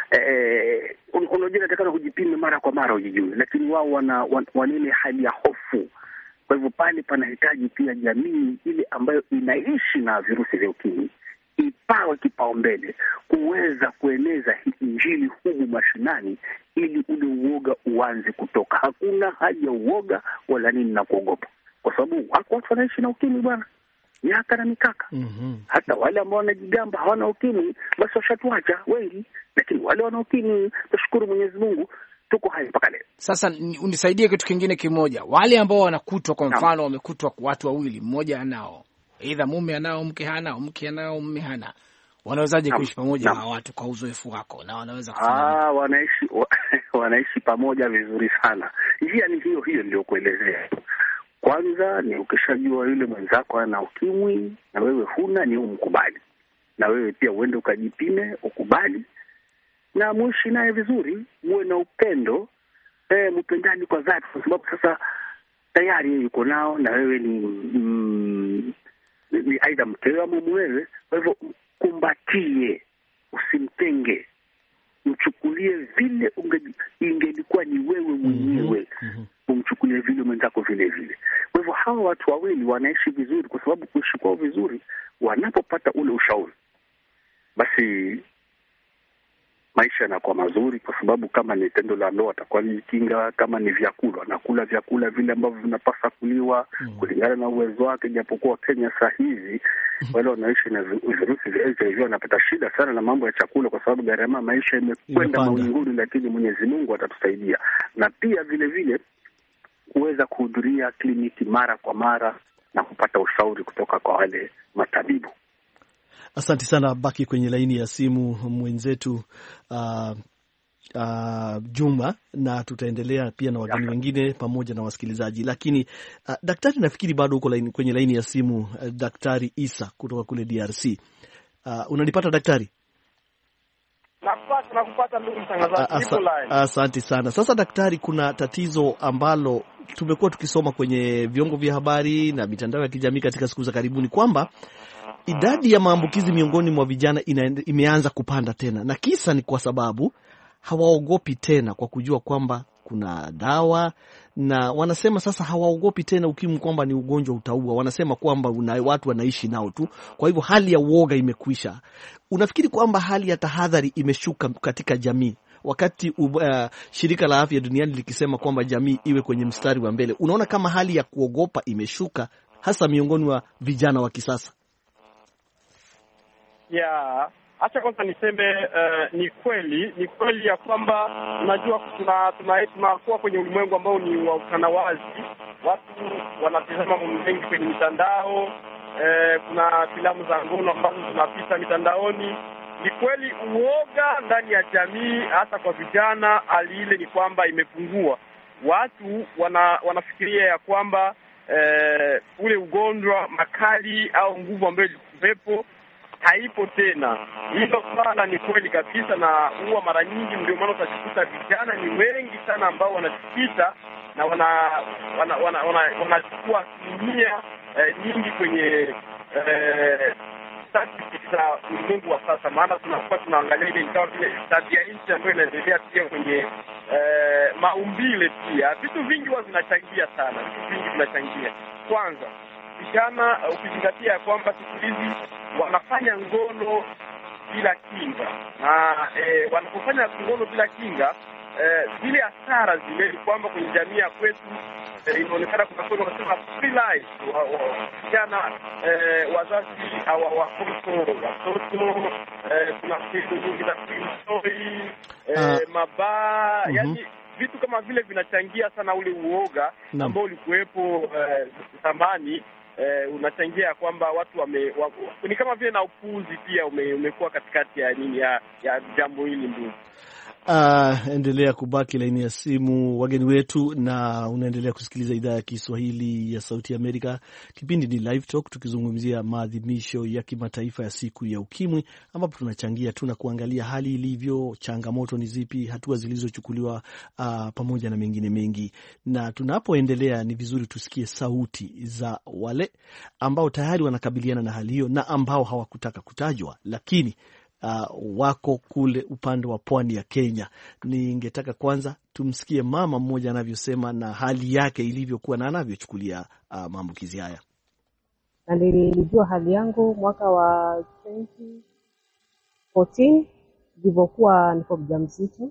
unajua natakana kujipima mara kwa mara ujijue, lakini wao wana ile hali ya hofu. Kwa hivyo pale panahitaji pia jamii ile ambayo inaishi na virusi vya ukimwi ipawe kipaumbele kuweza kueneza hii injili humu mashinani, ili ule uoga uanze kutoka. Hakuna haja ya uoga wala nini na kuogopa, kwa sababu watu wanaishi na ukimwi bwana miaka na mikaka. Hata wale ambao wanajigamba hawana ukimwi basi washatuacha wengi, lakini wale wana ukimwi tushukuru Mwenyezi Mungu tuko hai mpaka leo. Sasa unisaidie kitu kingine kimoja. Wale ambao wanakutwa, kwa mfano wamekutwa watu wawili, mmoja anao, aidha mume anao mke hana, mke anao mume hana, wanawezaje kuishi pamoja na watu kwa uzoefu wako? Na wanaweza kufanya wanaishi pamoja vizuri sana. Njia ni hiyo ndio kuelezea. Kwanza ni ukishajua yule mwenzako ana ukimwi na wewe huna, ni umkubali, na wewe pia uende ukajipime, ukubali, na muishi naye vizuri, muwe na upendo, mpendani kwa dhati, kwa sababu sasa tayari yeye yuko nao na wewe ni aidha mkewe ama mumewe. Kwa hivyo kumbatie, usimtenge, mchukulie vile ingelikuwa ni wewe mwenyewe, umchukulie vile mwenzako vile vile. Kwa hivyo hawa watu wawili wanaishi vizuri, kwa sababu kuishi kwao vizuri, wanapopata ule ushauri, basi maisha yanakuwa mazuri, kwa sababu kama ni tendo la ndoa atakuwa ni kinga, kama ni vyakula anakula vyakula vile ambavyo vinapaswa kuliwa kulingana na uwezo wake. Japokuwa Kenya saa hizi wale wanaishi na virusi vya HIV wanapata shida sana na mambo ya chakula, kwa sababu gharama maisha imekwenda mawinguni, lakini Mwenyezi Mungu atatusaidia. Na pia vile vile kuweza kuhudhuria kliniki mara kwa mara na kupata ushauri kutoka kwa wale matabibu. Asante sana. Baki kwenye laini ya simu mwenzetu Juma, na tutaendelea pia na wageni wengine pamoja na wasikilizaji. Lakini daktari, nafikiri bado uko kwenye laini ya simu. Daktari Isa kutoka kule DRC. Unanipata daktari? Nakupata ndugu mtangazaji. Asante sana. Sasa daktari, kuna tatizo ambalo tumekuwa tukisoma kwenye vyombo vya habari na mitandao ya kijamii katika siku za karibuni, kwamba idadi ya maambukizi miongoni mwa vijana imeanza kupanda tena, na kisa ni kwa sababu hawaogopi tena kwa kujua kwamba kuna dawa, na wanasema sasa hawaogopi tena ukimwi kwamba ni ugonjwa utaua. Wanasema kwamba watu wanaishi nao tu, kwa hivyo hali ya uoga imekwisha. Unafikiri kwamba hali ya tahadhari imeshuka katika jamii wakati shirika la afya duniani likisema kwamba jamii iwe kwenye mstari wa mbele? Unaona kama hali ya kuogopa imeshuka hasa miongoni mwa vijana wa kisasa? Acha kwanza niseme ni kweli ya kwamba unajua tunakuwa kwenye ulimwengu ambao ni wa utandawazi. Watu wanatazama mambo mengi kwenye mitandao, kuna filamu za ngono ambazo zinapita mitandaoni. Ni kweli uoga ndani ya jamii hasa kwa vijana, hali ile ni kwamba imepungua. Watu wanafikiria ya kwamba ule ugonjwa makali au nguvu ambayo ilikuwepo haipo tena. Hilo swala ni kweli kabisa, na huwa mara nyingi ndio maana utajikuta vijana ni wengi sana ambao wanajikita na wanachukua asilimia nyingi kwenye za ulimwengu wa sasa. Maana tunakuwa tunaangalia ile ingawa vile tabia nchi ambayo inaendelea pia kwenye maumbile, pia vitu vingi huwa vinachangia sana. Kwanza vijana, ukizingatia ya kwamba siku hizi wanafanya ngono bila kinga, na wanapofanya ngono bila kinga, zile hasara zile ni kwamba kwenye jamii ya kwetu inaonekana kuna kweli wanasema free life. Vijana wazazi hawawakontrol watoto, kuna vitu vingi za story mabaa, yani vitu kama vile vinachangia sana ule uoga ambao ulikuwepo zamani. Unachangia kwamba watu ni kama vile na upuuzi pia umekuwa katikati ya nini ya jambo hili ndugu. Endelea kubaki laini ya simu wageni wetu, na unaendelea kusikiliza idhaa ya Kiswahili ya Sauti ya Amerika. Kipindi ni Live Talk, tukizungumzia maadhimisho ya kimataifa ya siku ya ukimwi, ambapo tunachangia na kuangalia hali ilivyo, changamoto ni zipi, hatua zilizochukuliwa, pamoja na mengine mengi. Na tunapoendelea ni vizuri tusikie sauti za wale ambao tayari wanakabiliana na hali hiyo na ambao hawakutaka kutajwa, lakini wako kule upande wa pwani ya Kenya. Ningetaka kwanza tumsikie mama mmoja anavyosema na hali yake ilivyokuwa na anavyochukulia maambukizi haya. Nilijua hali yangu mwaka wa 2014 nilipokuwa niko mjamzito.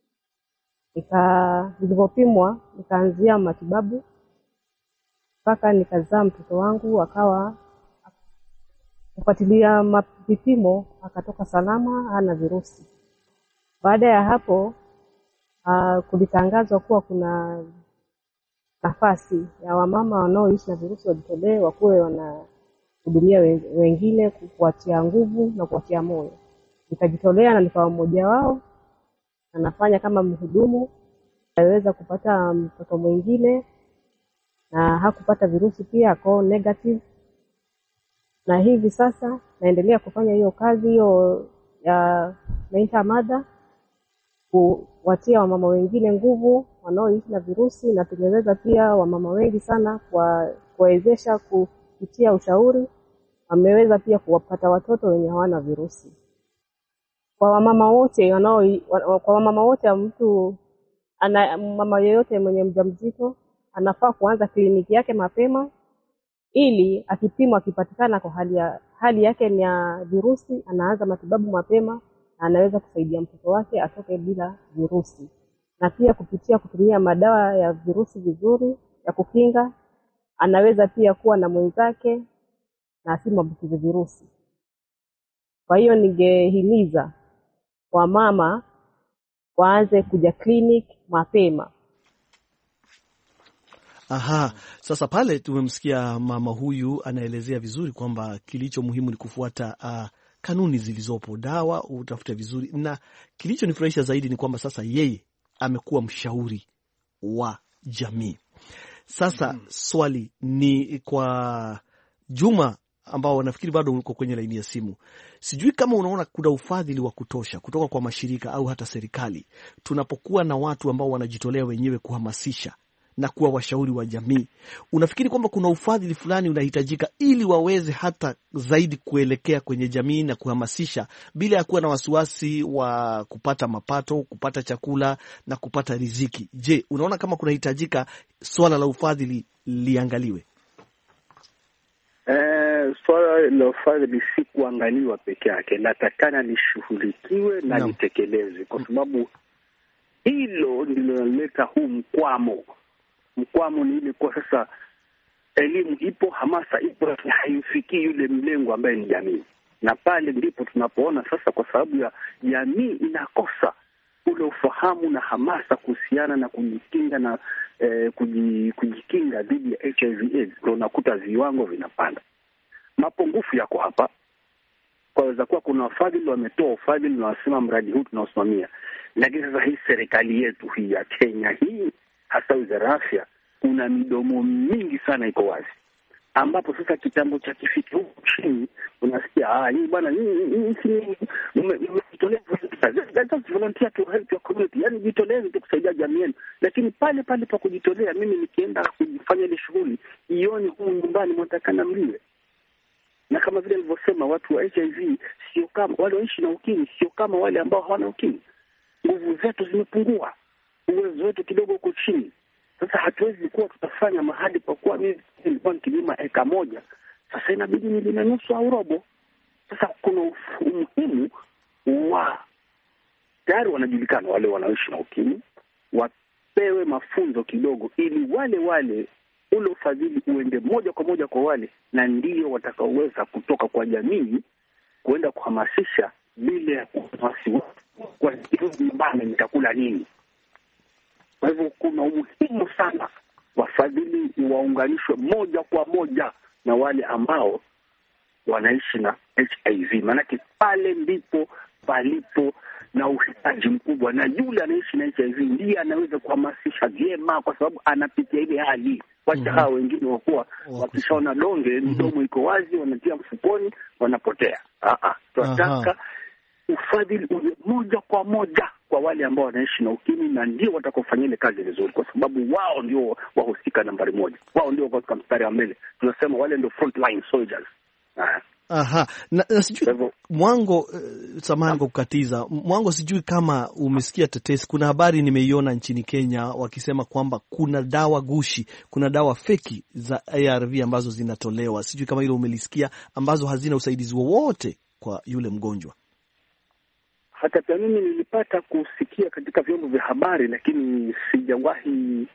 Nilipopimwa nikaanzia matibabu mpaka nikazaa mtoto wangu, akawa kufuatilia vipimo akatoka salama, hana virusi. Baada ya hapo kulitangazwa kuwa kuna nafasi ya wamama wanaoishi na virusi wajitolee, wakuwe wanahudumia wengine, kuwatia nguvu na kuwatia moyo. Nikajitolea na nikawa mmoja wao, na nafanya kama mhudumu. Aliweza kupata mtoto mwingine na hakupata virusi pia, ako negative. Na hivi sasa naendelea kufanya hiyo kazi hiyo ya naita mada, kuwatia wamama wengine nguvu wanaoishi na virusi, na tumeweza pia wamama wengi sana kuwawezesha kupitia ushauri, wameweza pia kuwapata watoto wenye hawana virusi. Kwa wamama wote mama yeyote mwenye mjamzito anafaa kuanza kliniki yake mapema, ili akipimwa akipatikana kwa hali yake ni ya virusi, anaanza matibabu mapema na anaweza kusaidia mtoto wake atoke bila virusi. Na pia kutumia madawa ya virusi vizuri ya kukinga, anaweza pia kuwa na mwenzake na asimwambukize virusi. Kwa hiyo ningehimiza wamama waanze kuja clinic mapema. Aha, sasa pale tumemsikia mama huyu anaelezea vizuri kwamba kilicho muhimu ni kufuata kanuni zilizopo, dawa utafute vizuri, na kilichonifurahisha zaidi ni kwamba sasa yeye amekuwa mshauri wa jamii. Sasa swali ni kwa Juma ambao nafikiri bado uko kwenye laini ya simu. Sijui kama unaona kuna ufadhili wa kutosha kutoka kwa mashirika au hata serikali, tunapokuwa na watu ambao wanajitolea wenyewe kuhamasisha na kuwa washauri wa jamii. Unafikiri kwamba kuna ufadhili fulani unahitajika ili waweze hata zaidi kuelekea kwenye jamii na kuhamasisha bila ya kuwa na wasiwasi wa kupata mapato, kupata chakula na kupata riziki? Je, unaona kama kunahitajika swala la ufadhili liangaliwe? Swala la ufadhili si kuangaliwa peke yake, natakana lishughulikiwe na litekelezwe, kwa sababu hilo ndilo linaleta huu mkwamo. Mkwamo ni ile kwa sasa elimu ipo, hamasa ipo, lakini haimfikii yule mlengo ambaye ni jamii. Na pale ndipo tunapoona sasa, kwa sababu ya jamii inakosa ule ufahamu na hamasa kuhusiana na kujikinga na kujikinga dhidi ya HIV/AIDS, ndio unakuta viwango vinapanda. Mapungufu yako hapa. Kwaweza kuwa kuna wafadhili wametoa ufadhili na wasema mradi huu tunaosimamia, lakini sasa hii serikali yetu hii ya Kenya hii, hasa Wizara ya Afya, kuna midomo mingi sana iko wazi, ambapo sasa kitambo cha kifiki huko chini unasikia hii bwana, hii mmejitolea volunteer to help your community, yani jitoleeni tu kusaidia jamii yenu. Lakini pale pa kujitolea, mimi nikienda kufanya ile shughuli ioni huko nyumbani mtakana mliwe. Na kama vile nilivyosema, watu wa HIV sio kama wale waishi na ukimwi, sio kama wale ambao hawana ukimwi. Nguvu zetu zimepungua, uwezo wetu kidogo uko chini. Sasa hatuwezi kuwa tutafanya mahali pa kuwa mimi nilikuwa nikilima eka moja, sasa inabidi nilime nusu au robo. Sasa kuna umuhimu wa tayari wanajulikana wale wanaoishi na ukimwi, wapewe mafunzo kidogo, ili wale ule ufadhili uende moja kwa moja kwa wale, na ndio watakaoweza kutoka kwa jamii kuenda kuhamasisha bila ya kuwasiwasi kwa nyumbani nitakula nini. Kwa hivyo kuna umuhimu sana wafadhili waunganishwe moja kwa moja na wale ambao wanaishi na HIV, maanake pale ndipo palipo na uhitaji mkubwa, na yule anaishi na HIV ndiye anaweza kuhamasisha vyema, kwa sababu anapitia ile hali. Wacha hao wengine wakuwa wakishaona donge mdomo iko wazi, wanatia mfukoni, wanapotea. Tunataka ufadhili ule moja kwa moja kwa wale ambao wanaishi na ukimwi, na ndio watakofanya ile kazi vizuri, kwa sababu wao ndio wahusika nambari moja, wao ndio katika mstari wa mbele. Tunasema wale ndio front line soldiers. Na sijui Mwango, samahani kwa kukatiza Mwango, sijui kama umesikia tetesi. Kuna habari nimeiona nchini Kenya wakisema kwamba kuna dawa gushi, kuna dawa feki za ARV ambazo zinatolewa, sijui kama hilo umelisikia, ambazo hazina usaidizi wowote kwa yule mgonjwa. Hata pia mimi nilipata kusikia katika vyombo vya habari, lakini sijawahi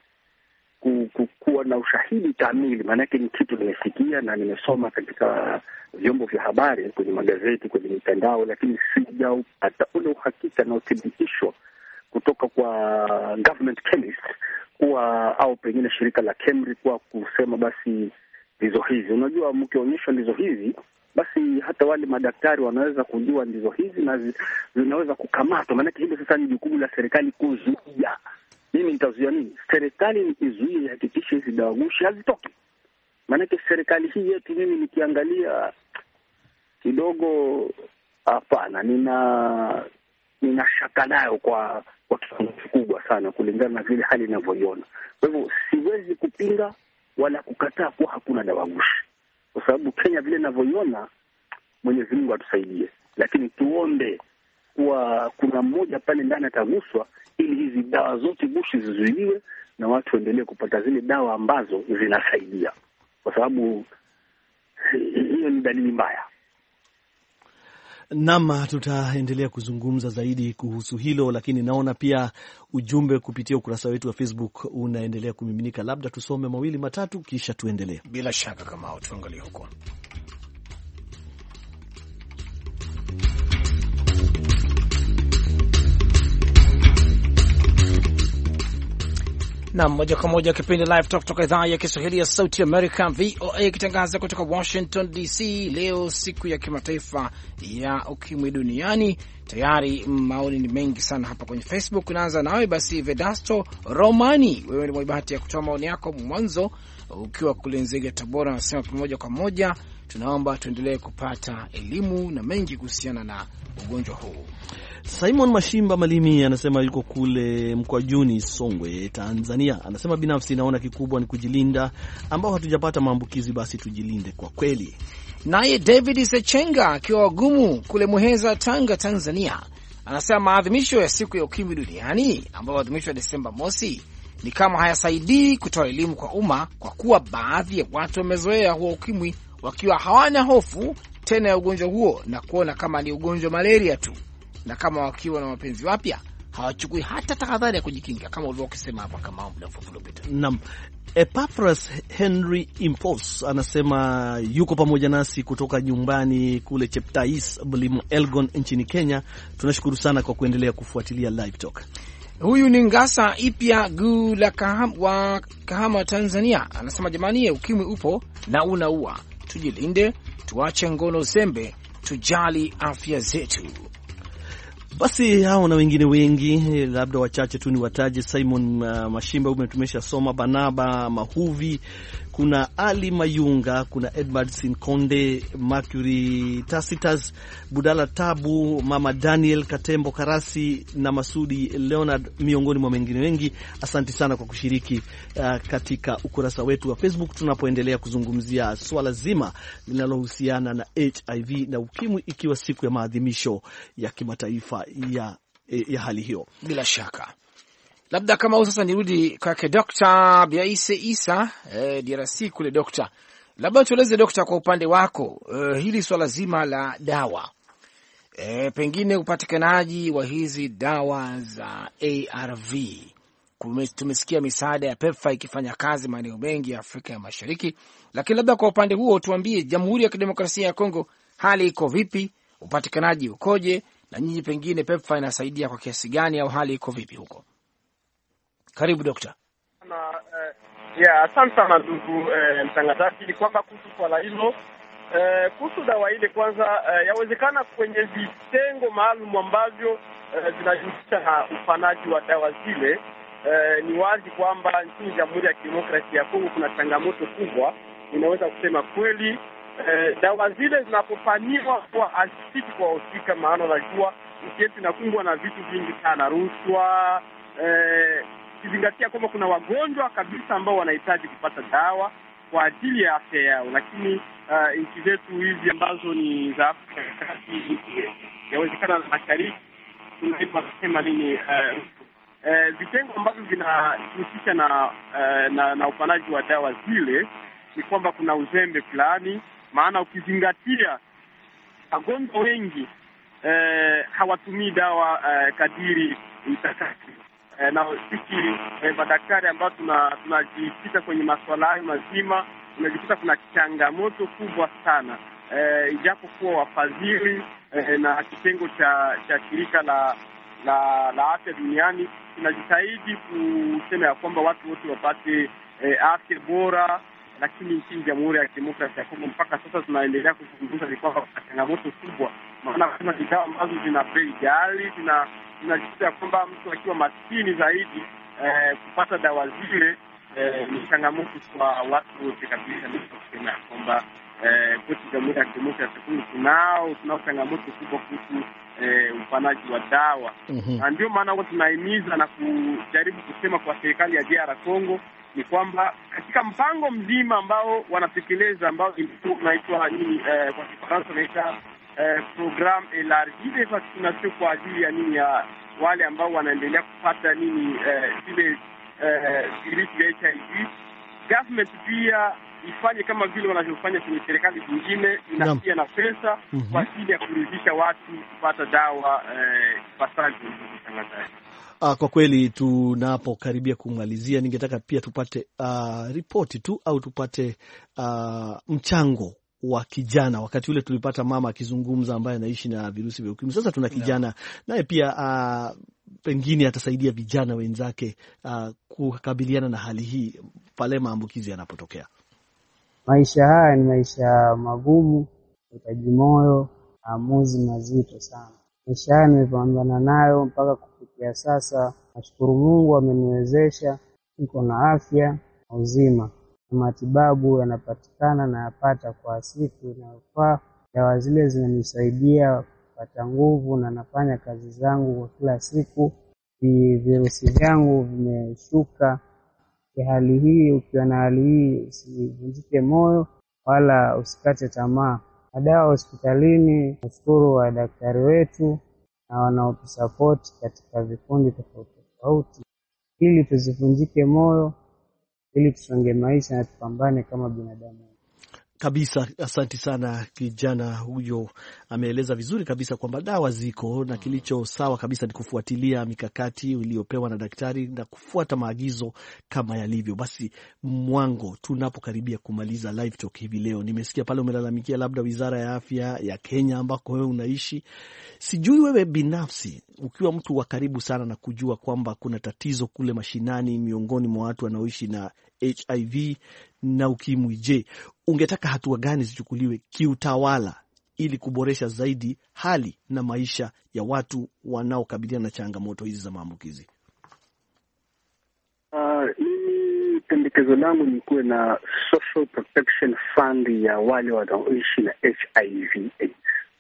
kuwa na ushahidi kamili, maanake ni kitu nimesikia na nimesoma katika vyombo vya habari, kwenye magazeti, kwenye mitandao, lakini sijaupata ule uhakika na uthibitisho kutoka kwa government chemist kuwa, au pengine shirika la KEMRI kwa kusema basi ndizo hizi. Unajua, mkionyesha ndizo hizi, basi hata wale madaktari wanaweza kujua ndizo hizi na zinaweza kukamatwa. Maanake hilo sasa ni jukumu la serikali kuzuia. Mimi nitazuia nini? Serikali izuie, ihakikishe hizi dawa gushi hazitoki. Maanake serikali hii yetu, mimi nikiangalia kidogo, hapana, nina shaka nayo kwa kiwango kikubwa sana, kulingana na vile hali inavyoiona. Kwa hivyo siwezi kupinga wala kukataa kuwa hakuna dawa gushi, kwa sababu Kenya vile inavyoiona, Mwenyezi Mungu atusaidie, lakini tuombe kuwa kuna mmoja pale ndani ataguswa, ili hizi dawa zote gushi zizuiliwe na watu waendelee kupata zile dawa ambazo zinasaidia, kwa sababu hiyo ni dalili mbaya. Naam, tutaendelea kuzungumza zaidi kuhusu hilo, lakini naona pia ujumbe kupitia ukurasa wetu wa Facebook unaendelea kumiminika. Labda tusome mawili matatu kisha tuendelee. Bila shaka, kama tuangalie huko. Na moja kwa moja kipindi Live Talk kutoka idhaa ya Kiswahili ya Sauti America VOA ikitangaza kutoka Washington DC. Leo siku ya kimataifa ya ukimwi duniani. Tayari maoni ni mengi sana hapa kwenye Facebook. Naanza nawe basi Vedasto Romani, wewe ni mwenye bahati ya kutoa maoni yako mwanzo ukiwa kule Nzega Tabora. Nasema pamoja kwa moja tunaomba tuendelee kupata elimu na mengi kuhusiana na ugonjwa huu. Simon Mashimba Malimi anasema yuko kule Mkwajuni, Songwe, Tanzania. Anasema binafsi naona kikubwa ni kujilinda, ambao hatujapata maambukizi basi tujilinde kwa kweli. Naye David Sechenga akiwa Wagumu kule Muheza, Tanga, Tanzania, anasema maadhimisho ya siku ya ukimwi duniani ambayo maadhimisho ya Desemba mosi ni kama hayasaidii kutoa elimu kwa umma, kwa kuwa baadhi ya watu wamezoea huo ukimwi wakiwa hawana hofu tena ya ugonjwa huo na kuona kama ni ugonjwa malaria tu, na kama wakiwa na mapenzi wapya hawachukui hata tahadhari ya kujikinga kama ulivyosema hapa kama muda mfupi uliopita. Naam. Epaphras Henry Impos anasema yuko pamoja nasi kutoka nyumbani kule Cheptais, Mlimo Elgon nchini Kenya. Tunashukuru sana kwa kuendelea kufuatilia Live Talk. Huyu ni Ngasa Ipya Gu la wa Kahama, Tanzania. Anasema jamani, ukimwi upo na unaua, tujilinde, tuache ngono zembe, tujali afya zetu. Basi hao na wengine wengi, labda wachache tu ni wataje. Simon Mashimba umetumesha soma, Banaba Mahuvi, kuna Ali Mayunga, kuna Edward Sinkonde, Mercury Tacitus, Budala Tabu, Mama Daniel Katembo Karasi na Masudi Leonard, miongoni mwa wengine wengi. Asante sana kwa kushiriki katika ukurasa wetu wa Facebook tunapoendelea kuzungumzia swala zima linalohusiana na HIV na ukimwi, ikiwa siku ya maadhimisho ya kimataifa ya hali hiyo. Bila shaka, labda kama sasa nirudi kwake Dr. Biaise Isa DRC kule. Dr. labda tueleze Dr. kwa upande wako hili swala zima la dawa, pengine upatikanaji wa hizi dawa za ARV. Tumesikia misaada ya PEPFAR ikifanya kazi maeneo mengi ya Afrika ya Mashariki, lakini labda kwa upande huo tuambie, Jamhuri ya Kidemokrasia ya Kongo hali iko vipi, upatikanaji ukoje, na nyinyi pengine PEPFAR inasaidia kwa kiasi gani, au hali iko vipi huko? Karibu Dokta. Asante sana ndugu mtangazaji. Kwamba kuhusu swala hilo, kuhusu dawa ile, kwanza yawezekana kwenye vitengo maalum ambavyo zinajihusisha na upanaji wa dawa zile, ni wazi kwamba nchini Jamhuri ya Kidemokrasia ya Kongo kuna changamoto kubwa. Ninaweza kusema kweli dawa zile zinapofanywa kwa asiti kwa wahusika, maana unajua nchi yetu inakumbwa na vitu vingi sana, rushwa, kizingatia kwamba kuna wagonjwa kabisa ambao wanahitaji kupata dawa kwa ajili ya afya yao, lakini nchi zetu hizi ambazo ni za Afrika ya Kati, yawezekana na mashariki, tunaipa kusema nini, vitengo ambavyo vinahusisha na upanaji wa dawa zile, ni kwamba kuna uzembe fulani, maana ukizingatia wagonjwa wengi hawatumii dawa kadiri itakavyo. Na sisi madaktari ambao tunajikita kwenye masuala hayo mazima, tunajikuta kuna changamoto kubwa sana, ijapo kuwa wafadhili na kitengo cha shirika la afya duniani tunajitahidi kusema ya kwamba watu wote wapate afya bora, lakini nchini Jamhuri ya Kidemokrasia ya Kongo mpaka sasa tunaendelea kuzungumza ni kwamba kuna changamoto kubwa, maana kuna dawa ambazo zina bei ghali, tunajisikia kwamba mtu akiwa maskini zaidi kupata dawa zile ni changamoto kwa watu wote kabisa. Ni kusema kwamba kwetu Jamhuri ya Kidemokrasia ya Kongo tunao changamoto kubwa kuhusu upanaji wa dawa. Na ndio maana huwa tunahimiza na kujaribu kusema kwa serikali ya DR Congo ni kwamba katika mpango mzima ambao wanatekeleza, ambao unaitwa nini kwa Kifaransa unaita programme élargie de vaccination kwa ajili ya nini ya wale ambao wanaendelea kupata nini zile virusi vya HIV, government pia ifanye kama vile wanavyofanya kwenye serikali zingine, inatia na pesa kwa ajili ya kurudisha watu kupata dawa ipasavyo. Kwa kweli tunapokaribia kumalizia, ningetaka pia tupate ripoti tu au tupate mchango wa kijana. Wakati ule tulipata mama akizungumza ambaye anaishi na virusi vya ukimwi. Sasa tuna kijana naye pia pengine atasaidia vijana wenzake kukabiliana na hali hii pale maambukizi yanapotokea. Maisha haya ni maisha magumu, hitaji moyo, maamuzi mazito sana. Maisha haya nimepambana nayo mpaka kufikia sasa. Nashukuru Mungu ameniwezesha, niko na afya na uzima. Matibabu yanapatikana na yapata kwa siku inayofaa. Dawa zile zinanisaidia kupata nguvu na nafanya kazi zangu kwa kila siku. Virusi vyangu vimeshuka. Hali hii, ukiwa na hali hii usivunjike moyo wala usikate tamaa. Dawa hospitalini, nashukuru wa daktari wetu na wanaotusupport katika vikundi tofauti tofauti, ili tusivunjike moyo, ili tusonge maisha na tupambane kama binadamu. Kabisa, asante sana. Kijana huyo ameeleza vizuri kabisa kwamba dawa ziko na kilicho sawa kabisa ni kufuatilia mikakati iliyopewa na daktari na kufuata maagizo kama yalivyo. Basi Mwango, tunapokaribia kumaliza live talk hivi leo, nimesikia pale umelalamikia labda Wizara ya Afya ya Kenya ambako wewe unaishi. Sijui wewe binafsi ukiwa mtu wa karibu sana na kujua kwamba kuna tatizo kule mashinani miongoni mwa watu wanaoishi na HIV na ukimwi, je, ungetaka hatua gani zichukuliwe kiutawala ili kuboresha zaidi hali na maisha ya watu wanaokabiliana na changamoto hizi za maambukizi? Mimi pendekezo langu ni kuwe na social protection fund ya wale wanaoishi na HIV AIDS.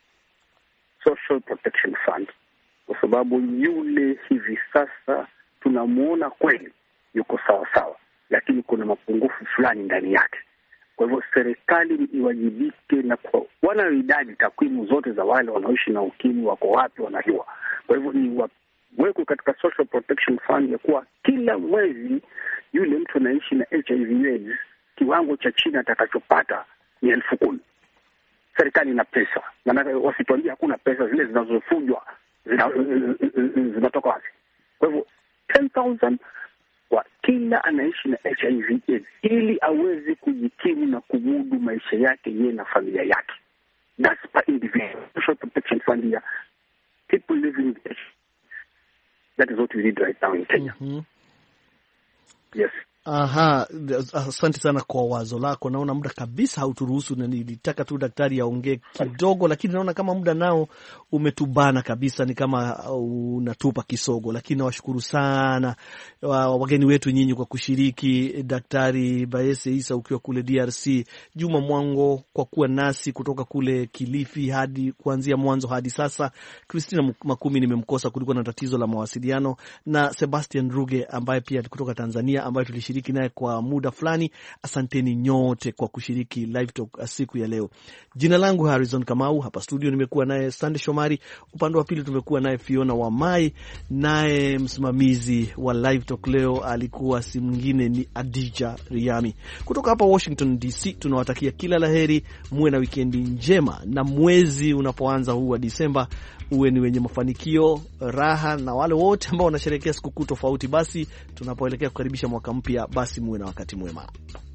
Social protection fund, kwa sababu yule hivi sasa tunamuona kweli yuko sawa sawa, lakini kuna mapungufu fulani ndani yake. Kwa hivyo serikali iwajibike na kwa wana idadi takwimu zote za wale wanaoishi na ukimwi wako wapi wanajua. Kwa hivyo ni wawekwe katika social protection fund ya kuwa kila mwezi yule mtu anaishi na HIV/AIDS kiwango cha chini atakachopata ni 10,000. Serikali ina pesa. Na wasituambia hakuna pesa, zile zinazofujwa zinatoka wapi? Kwa hivyo 10,000 kwa kila anaishi na HIV/AIDS ili aweze kujikimu na kumudu maisha yake yeye na familia yake. That's per individual. Social protection fund here. People living with HIV. That is what we need right now in Kenya. Yes. Aha, asante sana kwa wazo lako. Naona muda kabisa hauturuhusu na nilitaka tu daktari aongee kidogo, lakini naona kama muda nao umetubana kabisa, ni kama unatupa kisogo. Lakini nawashukuru sana wageni wetu nyinyi kwa kushiriki, Daktari Baese Isa ukiwa kule DRC, Juma Mwango kwa kuwa nasi kutoka kule Kilifi hadi kuanzia mwanzo hadi sasa, Christina Makumi nimemkosa, kulikuwa na tatizo la mawasiliano, na Sebastian Ruge ambaye pia kutoka Tanzania ambaye tulishiriki naye kwa muda fulani. Asanteni nyote kwa kushiriki live talk siku ya leo. Jina langu Harrison Kamau, hapa studio nimekuwa naye Sande Shomari, upande wa pili tumekuwa naye Fiona Wamai, naye msimamizi wa live talk leo alikuwa si mwingine ni Adija Riami. Kutoka hapa Washington DC tunawatakia kila laheri, muwe na wikendi njema, na mwezi unapoanza huu wa Disemba uwe ni wenye mafanikio, raha, na wale wote ambao wanasherehekea sikukuu tofauti, basi tunapoelekea kukaribisha mwaka mpya, basi muwe na wakati mwema.